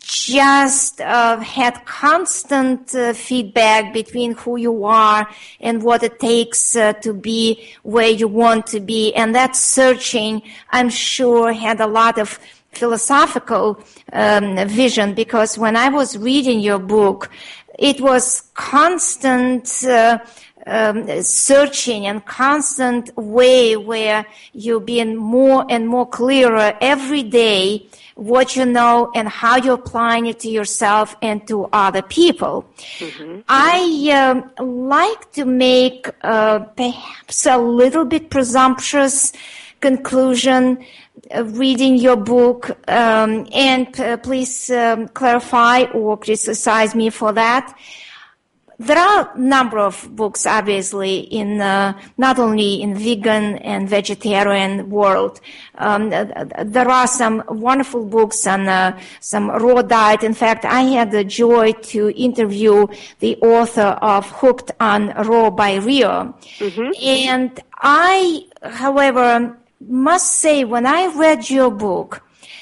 just uh, had constant uh, feedback between who you are and what it takes uh, to be where you want to be. And that searching, I'm sure, had a lot of philosophical um, vision, because when I was reading your book, it was constant uh, Um, searching and constant way where you're being more and more clearer every day what you know and how you're applying it to yourself and to other people. Mm-hmm. I um, like to make uh, perhaps a little bit presumptuous conclusion uh, reading your book, um, and uh, please um, clarify or criticize me for that. There are a number of books, obviously, in uh, not only in vegan and vegetarian world. Um, there are some wonderful books on uh, some raw diet. In fact, I had the joy to interview the author of Hooked on Raw by Rio. Mm-hmm. And I, however, must say, when I read your book,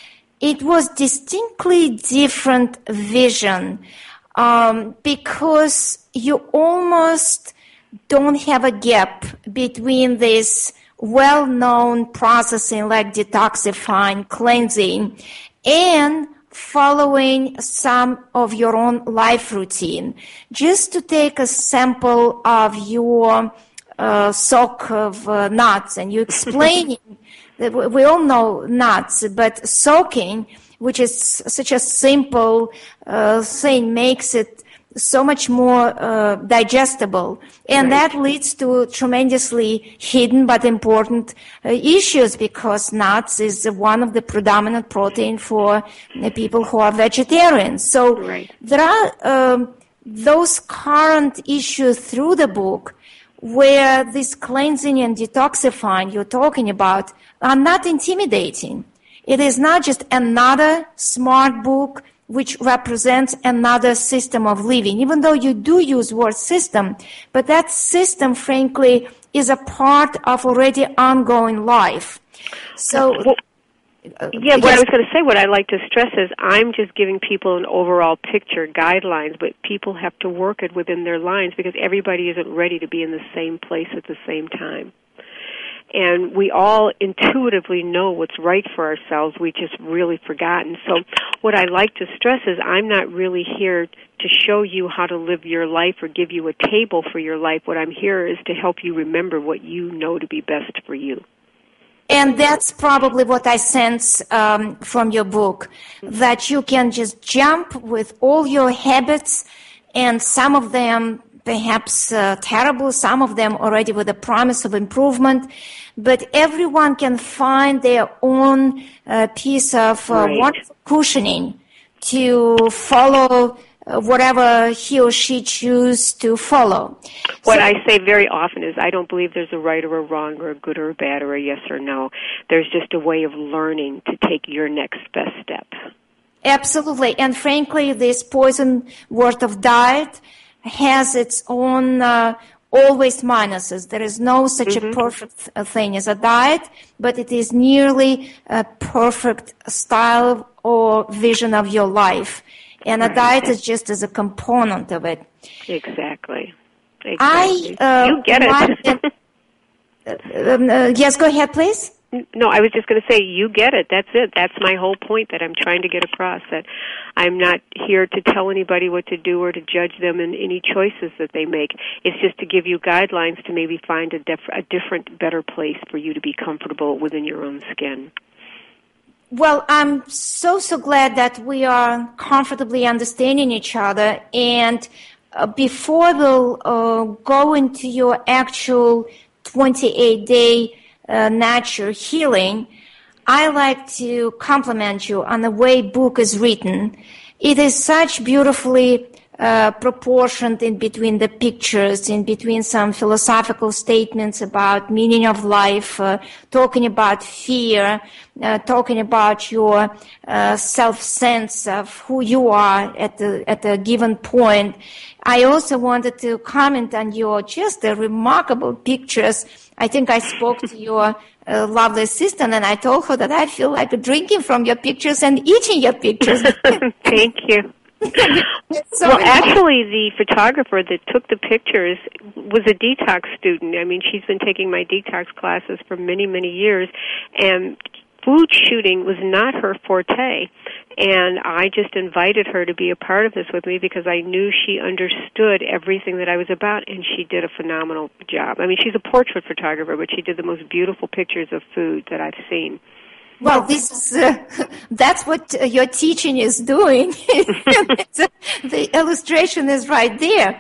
it was distinctly different vision. Um, because you almost don't have a gap between this well-known processing like detoxifying, cleansing, and following some of your own life routine. Just to take a sample of your uh, soak of uh, nuts, and you explaining that we all know nuts, but soaking, which is such a simple uh, thing, makes it so much more uh, digestible. And right. That leads to tremendously hidden but important uh, issues, because nuts is one of the predominant protein for uh, people who are vegetarians. So right. There are um, those current issues through the book where this cleansing and detoxifying you're talking about are not intimidating. It is not just another smart book which represents another system of living, even though you do use word system, but that system, frankly, is a part of already ongoing life. So, well, yeah, what yes. I was going to say, what I like to stress is I'm just giving people an overall picture, guidelines, but people have to work it within their lines, because everybody isn't ready to be in the same place at the same time. And we all intuitively know what's right for ourselves. We just really forgotten. So what I like to stress is I'm not really here to show you how to live your life or give you a table for your life. What I'm here is to help you remember what you know to be best for you. And that's probably what I sense um, from your book, that you can just jump with all your habits, and some of them perhaps uh, terrible, some of them already with a promise of improvement, but everyone can find their own uh, piece of uh, right. wonderful cushioning to follow uh, whatever he or she chooses to follow. What so, I say very often is I don't believe there's a right or a wrong or a good or a bad or a yes or no. There's just a way of learning to take your next best step. Absolutely. And frankly, this poison worth of diet has its own uh, always minuses. There is no such mm-hmm. a perfect thing as a diet, but it is nearly a perfect style or vision of your life. And a right. diet is just as a component of it. Exactly. exactly. I, uh, you get it. uh, um, uh, yes, go ahead, please. No, I was just going to say, you get it. That's it. That's my whole point that I'm trying to get across, that I'm not here to tell anybody what to do or to judge them in any choices that they make. It's just to give you guidelines to maybe find a, def- a different, better place for you to be comfortable within your own skin. Well, I'm so, so glad that we are comfortably understanding each other. And uh, before we'll uh, go into your actual twenty-eight day Uh, nature healing, I like to compliment you on the way book is written. It is such beautifully uh, proportioned in between the pictures, in between some philosophical statements about meaning of life, uh, talking about fear, uh, talking about your uh, self-sense of who you are at the, at a given point. I also wanted to comment on your just the remarkable pictures I think I spoke to your uh, lovely assistant, and I told her that I feel like drinking from your pictures and eating your pictures. Thank you. So well, actually, the photographer that took the pictures was a detox student. I mean, she's been taking my detox classes for many, many years, and food shooting was not her forte. And I just invited her to be a part of this with me because I knew she understood everything that I was about, and she did a phenomenal job. I mean, she's a portrait photographer, but she did the most beautiful pictures of food that I've seen. Well, this is, uh, that's what uh, your teaching is doing. The illustration is right there.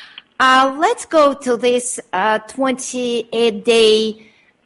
Uh, let's go to this uh, twenty-eight day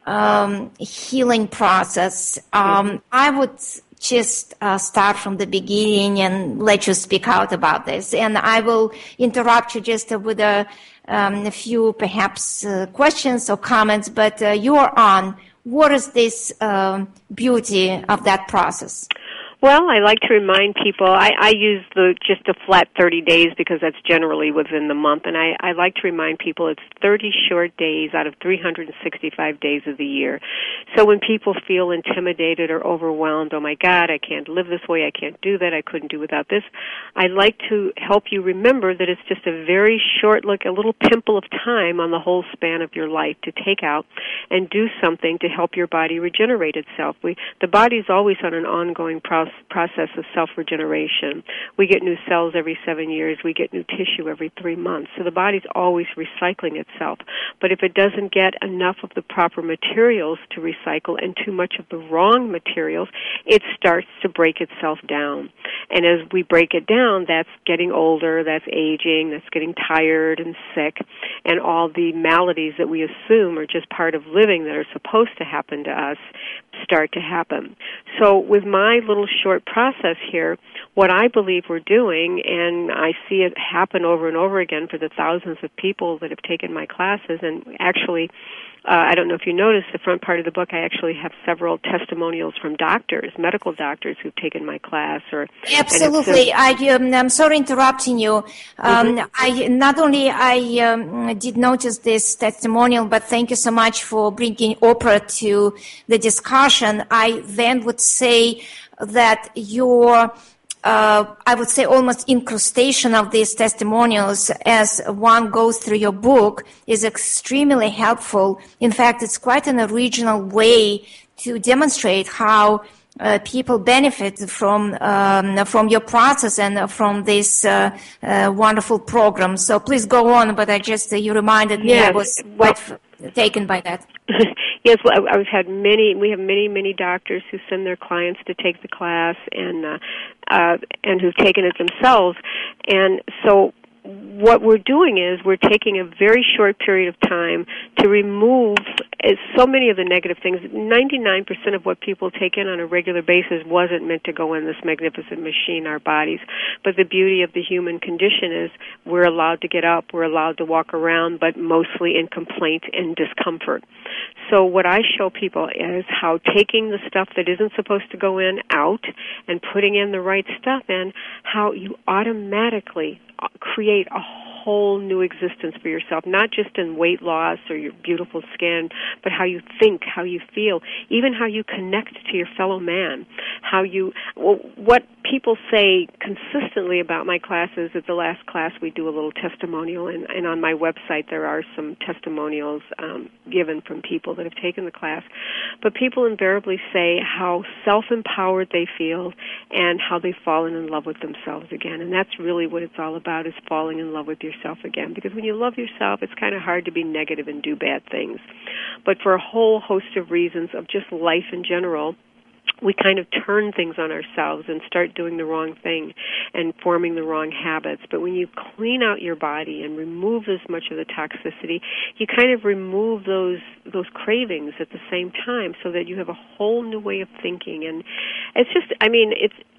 um, healing process. Um, mm-hmm. I would just uh, start from the beginning and let you speak out about this. And I will interrupt you just uh, with a, um, a few perhaps uh, questions or comments, but uh, you are on. What is this um, beauty of that process? Well, I like to remind people, I, I use the just a flat thirty days because that's generally within the month, and I, I like to remind people it's thirty short days out of three hundred sixty-five days of the year. So when people feel intimidated or overwhelmed, oh my God, I can't live this way, I can't do that, I couldn't do without this, I like to help you remember that it's just a very short look, a little pimple of time on the whole span of your life to take out and do something to help your body regenerate itself. We, the body is always on an ongoing process. process of self-regeneration. We get new cells every seven years. We get new tissue every three months. So the body's always recycling itself. But if it doesn't get enough of the proper materials to recycle and too much of the wrong materials, it starts to break itself down. And as we break it down, that's getting older, that's aging, that's getting tired and sick, and all the maladies that we assume are just part of living that are supposed to happen to us start to happen. So with my little short process here, what I believe we're doing, and I see it happen over and over again for the thousands of people that have taken my classes, and actually, uh, I don't know if you noticed, the front part of the book, I actually have several testimonials from doctors, medical doctors who've taken my class. Or Absolutely. I, um, I'm sorry interrupting you. Um, mm-hmm. I not only I um, did notice this testimonial, but thank you so much for bringing Oprah to the discussion. I then would say that your Uh, I would say almost incrustation of these testimonials as one goes through your book is extremely helpful. In fact, it's quite an original way to demonstrate how uh, people benefit from um, from your process and from this uh, uh, wonderful program. So please go on, but I just, uh, you reminded me, yes. I was quite well, taken by that. Yes, well, I've had many, we have many, many doctors who send their clients to take the class and, uh, uh, and who've taken it themselves. And so what we're doing is we're taking a very short period of time to remove so many of the negative things. ninety-nine percent of what people take in on a regular basis wasn't meant to go in this magnificent machine, our bodies. But the beauty of the human condition is we're allowed to get up, we're allowed to walk around, but mostly in complaint and discomfort. So what I show people is how taking the stuff that isn't supposed to go in out and putting in the right stuff in, how you automatically create a whole new existence for yourself, not just in weight loss or your beautiful skin, but how you think, how you feel, even how you connect to your fellow man, how you, well, what people say consistently about my classes. At the last class we do a little testimonial, and, and on my website there are some testimonials um, given from people that have taken the class. But people invariably say how self-empowered they feel and how they've fallen in love with themselves again. And that's really what it's all about, is falling in love with yourself again. Because when you love yourself, it's kind of hard to be negative and do bad things. But for a whole host of reasons of just life in general, we kind of turn things on ourselves and start doing the wrong thing and forming the wrong habits. But when you clean out your body and remove as much of the toxicity, you kind of remove those those cravings at the same time, so that you have a whole new way of thinking. And it's just, I mean, it's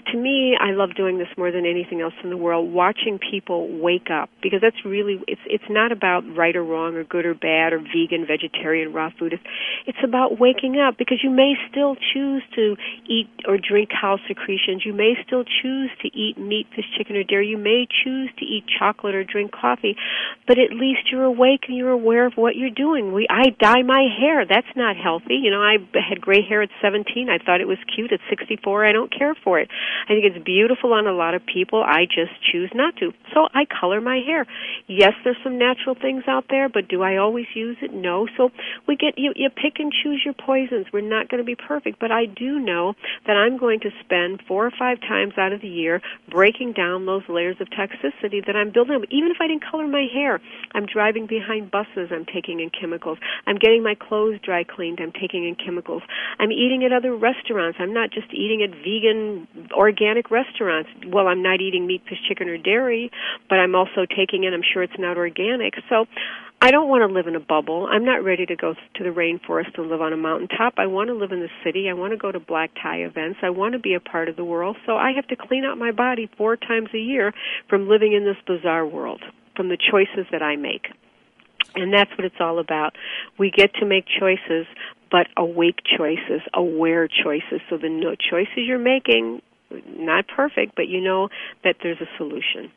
to me, I love doing this more than anything else in the world, watching people wake up, because that's really, it's it's not about right or wrong or good or bad or vegan, vegetarian, raw food. It's, it's about waking up, because you may still choose to eat or drink cow secretions. You may still choose to eat meat, fish, chicken, or dairy. You may choose to eat chocolate or drink coffee, but at least you're awake and you're aware of what you're doing. We, I dye my hair. That's not healthy. You know, I had gray hair at seventeen. I thought it was cute. At sixty-four, I don't care for it. I think it's beautiful on a lot of people. I just choose not to. So I color my hair. Yes, there's some natural things out there, but do I always use it? No. So we get you, you pick and choose your poisons. We're not going to be perfect, but I do know that I'm going to spend four or five times out of the year breaking down those layers of toxicity that I'm building up. Even if I didn't color my hair, I'm driving behind buses, I'm taking in chemicals. I'm getting my clothes dry cleaned, I'm taking in chemicals. I'm eating at other restaurants. I'm not just eating at vegan, organic restaurants. Well, I'm not eating meat, fish, chicken, or dairy, but I'm also taking in, I'm sure it's not organic. So I don't want to live in a bubble. I'm not ready to go to the rainforest and live on a mountaintop. I want to live in the city. I want to go to black tie events. I want to be a part of the world. So I have to clean out my body four times a year from living in this bizarre world, from the choices that I make. And that's what it's all about. We get to make choices, but awake choices, aware choices. So the no choices you're making, not perfect, but you know that there's a solution.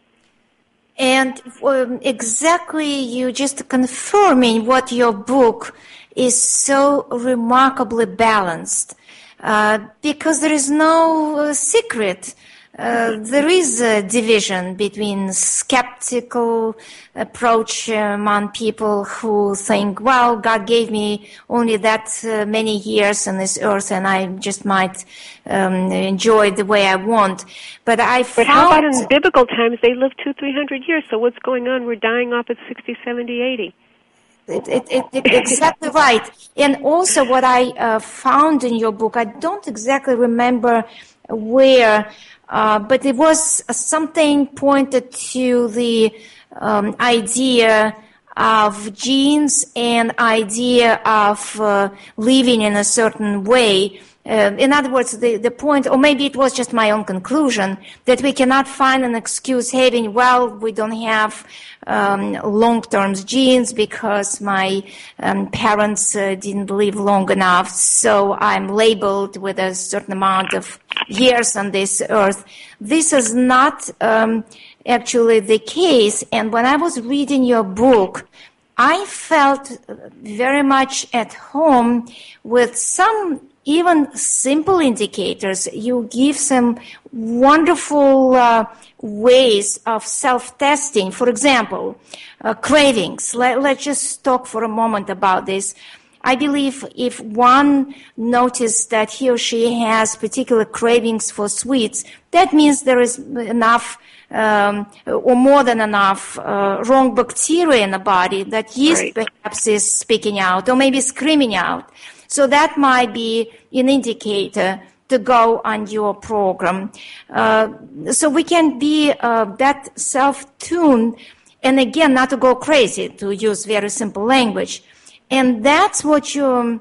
And um, exactly, you just confirming what your book is so remarkably balanced, uh, because there is no uh, secret. Uh, there is a division between skeptical approach among people who think, well, God gave me only that uh, many years on this earth, and I just might um, enjoy it the way I want. But I found... But how about in biblical times, they lived two, three hundred years, so what's going on? We're dying off at sixty, seventy, eighty. It, it, it, it, exactly right. And also what I uh, found in your book, I don't exactly remember where, uh, but it was something pointed to the um, idea of genes and idea of uh, living in a certain way. Uh, in other words, the, the point, or maybe it was just my own conclusion, that we cannot find an excuse having, well, we don't have um, long-term genes because my um, parents uh, didn't live long enough, so I'm labeled with a certain amount of years on this earth. This is not um, actually the case. And when I was reading your book, I felt very much at home with some even simple indicators. You give some wonderful uh, ways of self-testing. For example, uh, cravings. Let, let's just talk for a moment about this. I believe if one notices that he or she has particular cravings for sweets, that means there is enough um, or more than enough uh, wrong bacteria in the body that yeast right. perhaps is speaking out or maybe screaming out. So that might be an indicator to go on your program. Uh, so we can be uh, that self-tuned, and again, not to go crazy, to use very simple language. And that's what your,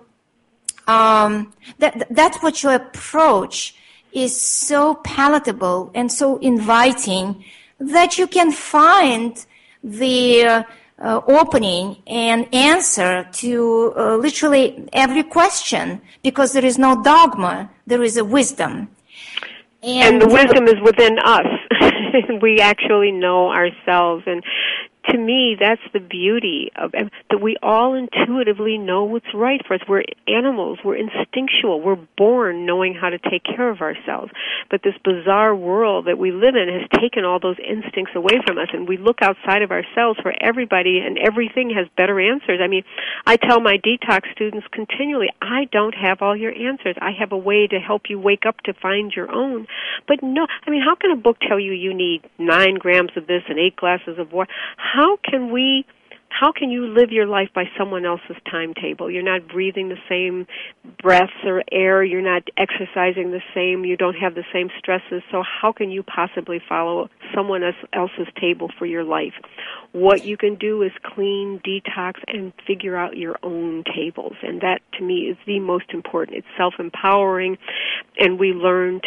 um, that, that's what your approach is, so palatable and so inviting that you can find the uh, uh, opening and answer to uh, literally every question, because there is no dogma, there is a wisdom. And, and the wisdom is within us. We actually know ourselves, and to me, that's the beauty of that we all intuitively know what's right for us. We're animals. We're instinctual. We're born knowing how to take care of ourselves. But this bizarre world that we live in has taken all those instincts away from us, and we look outside of ourselves for everybody, and everything has better answers. I mean, I tell my detox students continually, I don't have all your answers. I have a way to help you wake up to find your own. But no, I mean, how can a book tell you you need nine grams of this and eight glasses of water? How can we, how can you live your life by someone else's timetable? You're not breathing the same breaths or air. You're not exercising the same. You don't have the same stresses. So how can you possibly follow someone else's table for your life? What you can do is clean, detox, and figure out your own tables. And that, to me, is the most important. It's self-empowering, and we learn to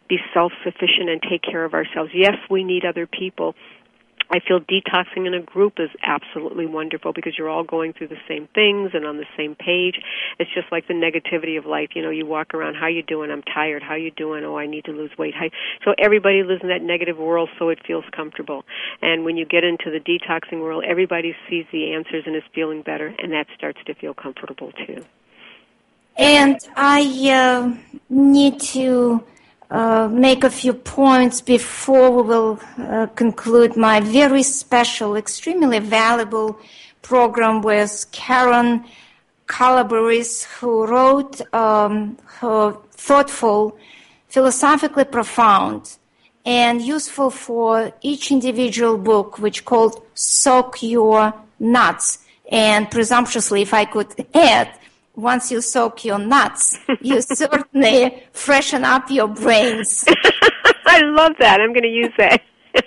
be self-sufficient and take care of ourselves. Yes, we need other people. I feel detoxing in a group is absolutely wonderful because you're all going through the same things and on the same page. It's just like the negativity of life. You know, you walk around, how you doing? I'm tired. How you doing? Oh, I need to lose weight. How? So everybody lives in that negative world, so it feels comfortable. And when you get into the detoxing world, everybody sees the answers and is feeling better, and that starts to feel comfortable too. And I uh, need to Uh, make a few points before we will uh, conclude my very special, extremely valuable program with Karen Calabrese, who wrote um, her thoughtful, philosophically profound, and useful for each individual book, which called Soak Your Nuts. And presumptuously, if I could add, once you soak your nuts, you certainly freshen up your brains. I love that. I'm going to use that.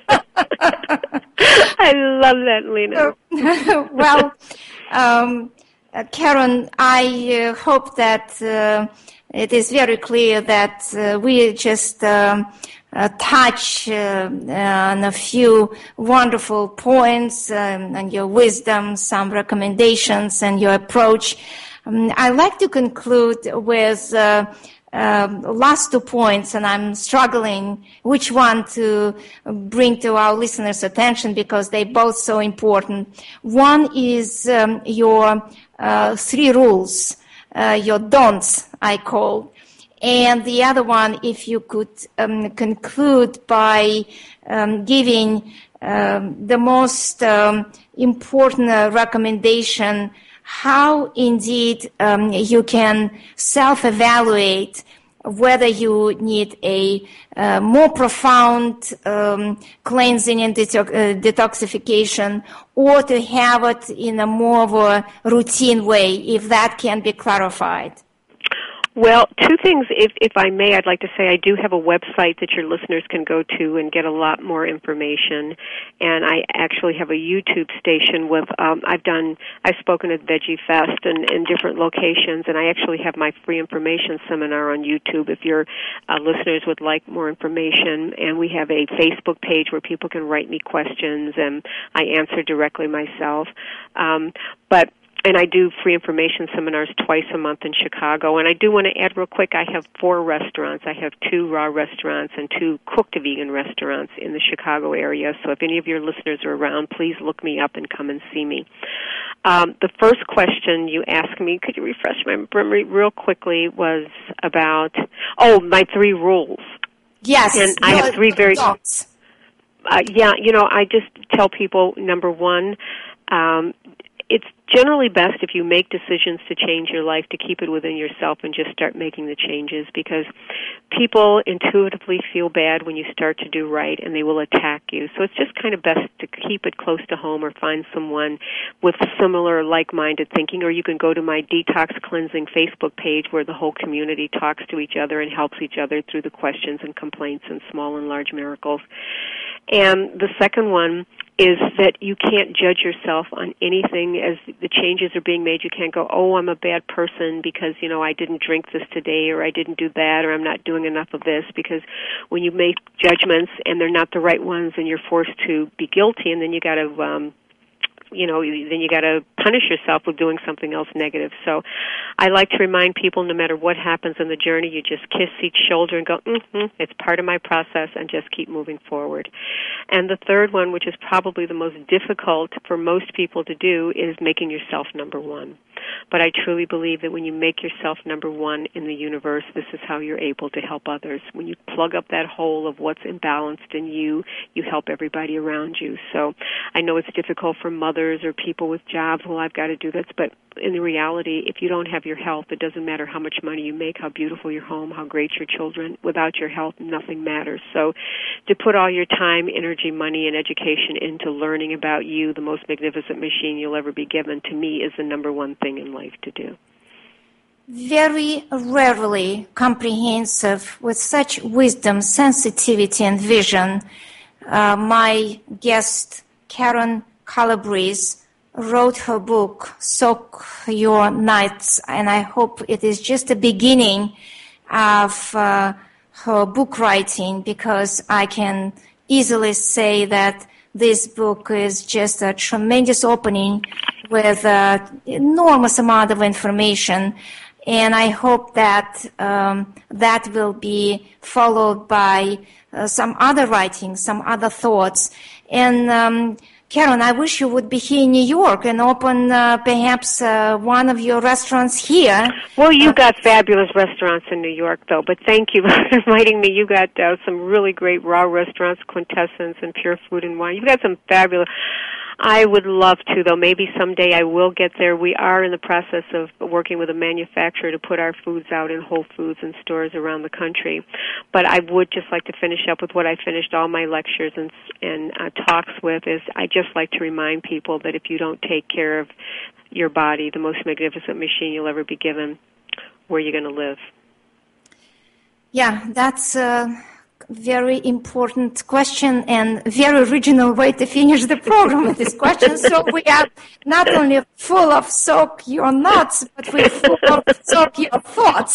I love that, Lena. Well, um, uh, Karen, I uh, hope that uh, it is very clear that uh, we just um, uh, touch uh, on a few wonderful points um, and your wisdom, some recommendations, and your approach. Um, I'd like to conclude with uh, uh, last two points, and I'm struggling which one to bring to our listeners' attention because they're both so important. One is um, your uh, three rules, uh, your don'ts, I call. And the other one, if you could um, conclude by um, giving um, the most um, important uh, recommendation how indeed um, you can self-evaluate whether you need a uh, more profound um, cleansing and detox- uh, detoxification or to have it in a more of a routine way, if that can be clarified. Well, two things, if, if I may, I'd like to say I do have a website that your listeners can go to and get a lot more information. And I actually have a YouTube station with, um, I've done, I've spoken at Veggie Fest and in different locations, and I actually have my free information seminar on YouTube if your uh, listeners would like more information. And we have a Facebook page where people can write me questions, and I answer directly myself. Um, but And I do free information seminars twice a month in Chicago. And I do want to add real quick, I have four restaurants. I have two raw restaurants and two cooked vegan restaurants in the Chicago area. So if any of your listeners are around, please look me up and come and see me. Um, the first question you asked me, could you refresh my memory real quickly, was about, oh, my three rules. Yes. And I have three very... Uh, yeah, you know, I just tell people, number one, um, it's generally best if you make decisions to change your life to keep it within yourself and just start making the changes, because people intuitively feel bad when you start to do right and they will attack you. So it's just kind of best to keep it close to home or find someone with similar like-minded thinking, or you can go to my Detox Cleansing Facebook page where the whole community talks to each other and helps each other through the questions and complaints and small and large miracles. And the second one is that you can't judge yourself on anything as the changes are being made. You can't go, oh, I'm a bad person because, you know, I didn't drink this today, or I didn't do that, or I'm not doing enough of this, because when you make judgments and they're not the right ones, then you're forced to be guilty, and then you got to um you know, then you got to punish yourself with doing something else negative. So I like to remind people, no matter what happens in the journey, you just kiss each shoulder and go, mm-hmm, it's part of my process, and just keep moving forward. And the third one, which is probably the most difficult for most people to do, is making yourself number one. But I truly believe that when you make yourself number one in the universe, this is how you're able to help others. When you plug up that hole of what's imbalanced in you, you help everybody around you. So I know it's difficult for mothers or people with jobs, well, I've got to do this, but in reality, if you don't have your health, it doesn't matter how much money you make, how beautiful your home, how great your children. Without your health, nothing matters. So to put all your time, energy, money, and education into learning about you, the most magnificent machine you'll ever be given, to me is the number one thing in life to do. Very rarely comprehensive, with such wisdom, sensitivity, and vision. Uh, my guest, Karen Calabrese, wrote her book, Soak Your Nuts, and I hope it is just the beginning of uh, her book writing, because I can easily say that this book is just a tremendous opening with an enormous amount of information. And I hope that um, that will be followed by uh, some other writings, some other thoughts. And um, Karen, I wish you would be here in New York and open uh, perhaps uh, one of your restaurants here. Well, you got fabulous restaurants in New York, though, but thank you for inviting me. You got uh, some really great raw restaurants, Quintessence and Pure Food and Wine. You've got some fabulous... I would love to, though. Maybe someday I will get there. We are in the process of working with a manufacturer to put our foods out in Whole Foods and stores around the country. But I would just like to finish up with what I finished all my lectures and, and uh, talks with, is I just like to remind people that if you don't take care of your body, the most magnificent machine you'll ever be given, where are you going to live? Yeah, that's... Uh... very important question and very original way to finish the program with this question. So we are not only full of soak your nuts, but we're full of soak your thoughts.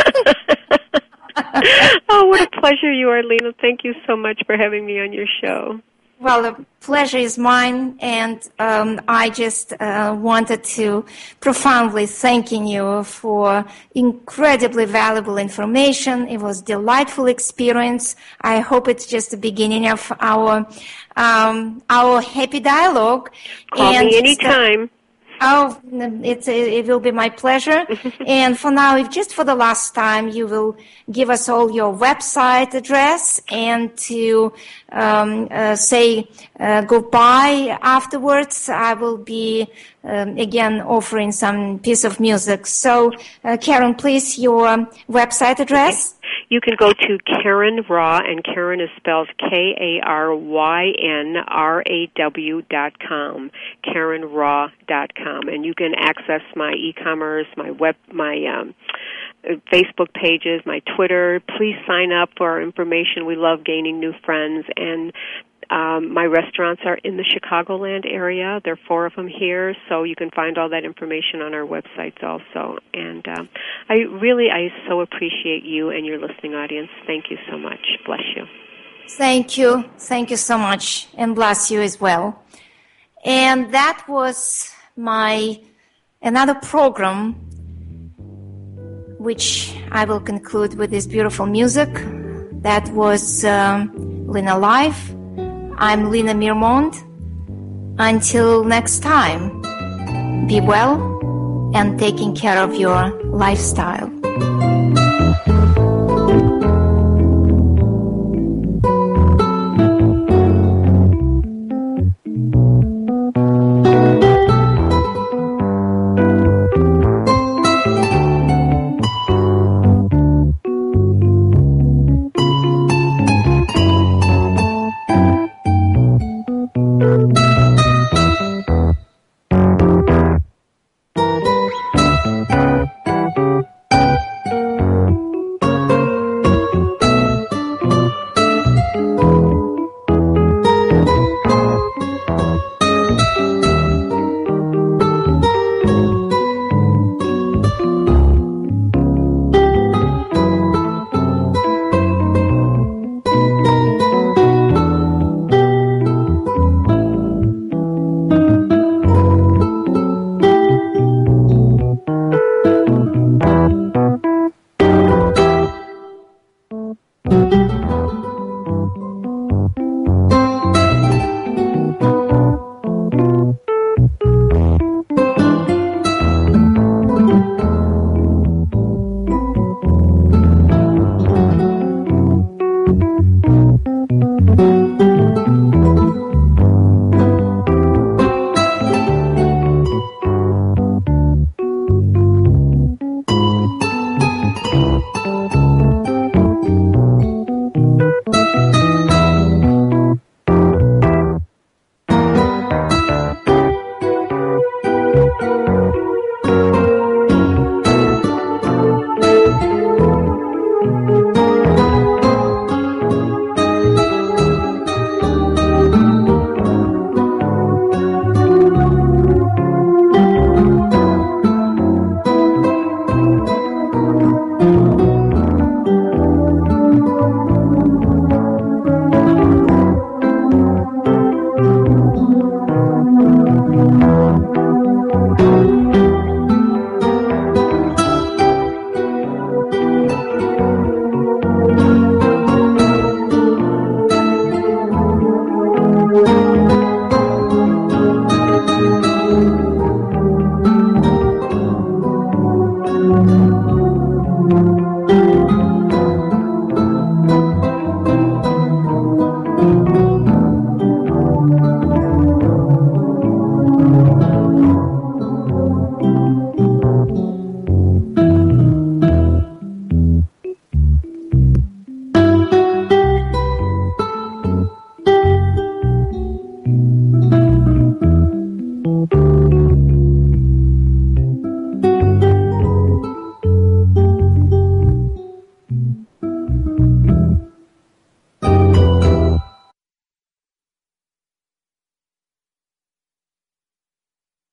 Oh, what a pleasure you are, Lena. Thank you so much for having me on your show. Well, the pleasure is mine, and um, I just uh, wanted to profoundly thanking you for incredibly valuable information. It was a delightful experience. I hope it's just the beginning of our um, our happy dialogue. Call and me anytime. Oh, it's, it will be my pleasure. And for now, if just for the last time, you will give us all your website address and to um, uh, say uh, goodbye afterwards, I will be um, again offering some piece of music. So, uh, Karen, please, your website address. Okay. You can go to Karen Raw, and Karen is spelled K A R Y N R A W dot com, Karen Raw dot com, and you can access my e-commerce, my web, my um, Facebook pages, my Twitter. Please sign up for our information. We love gaining new friends, and Um, my restaurants are in the Chicagoland area. There are four of them here, so you can find all that information on our websites also. And um, I really, I so appreciate you and your listening audience. Thank you so much. Bless you. Thank you. Thank you so much, and bless you as well. And that was my another program, which I will conclude with this beautiful music. That was um, Lena Live. I'm Lena Mirmond. Until next time, be well and taking care of your lifestyle.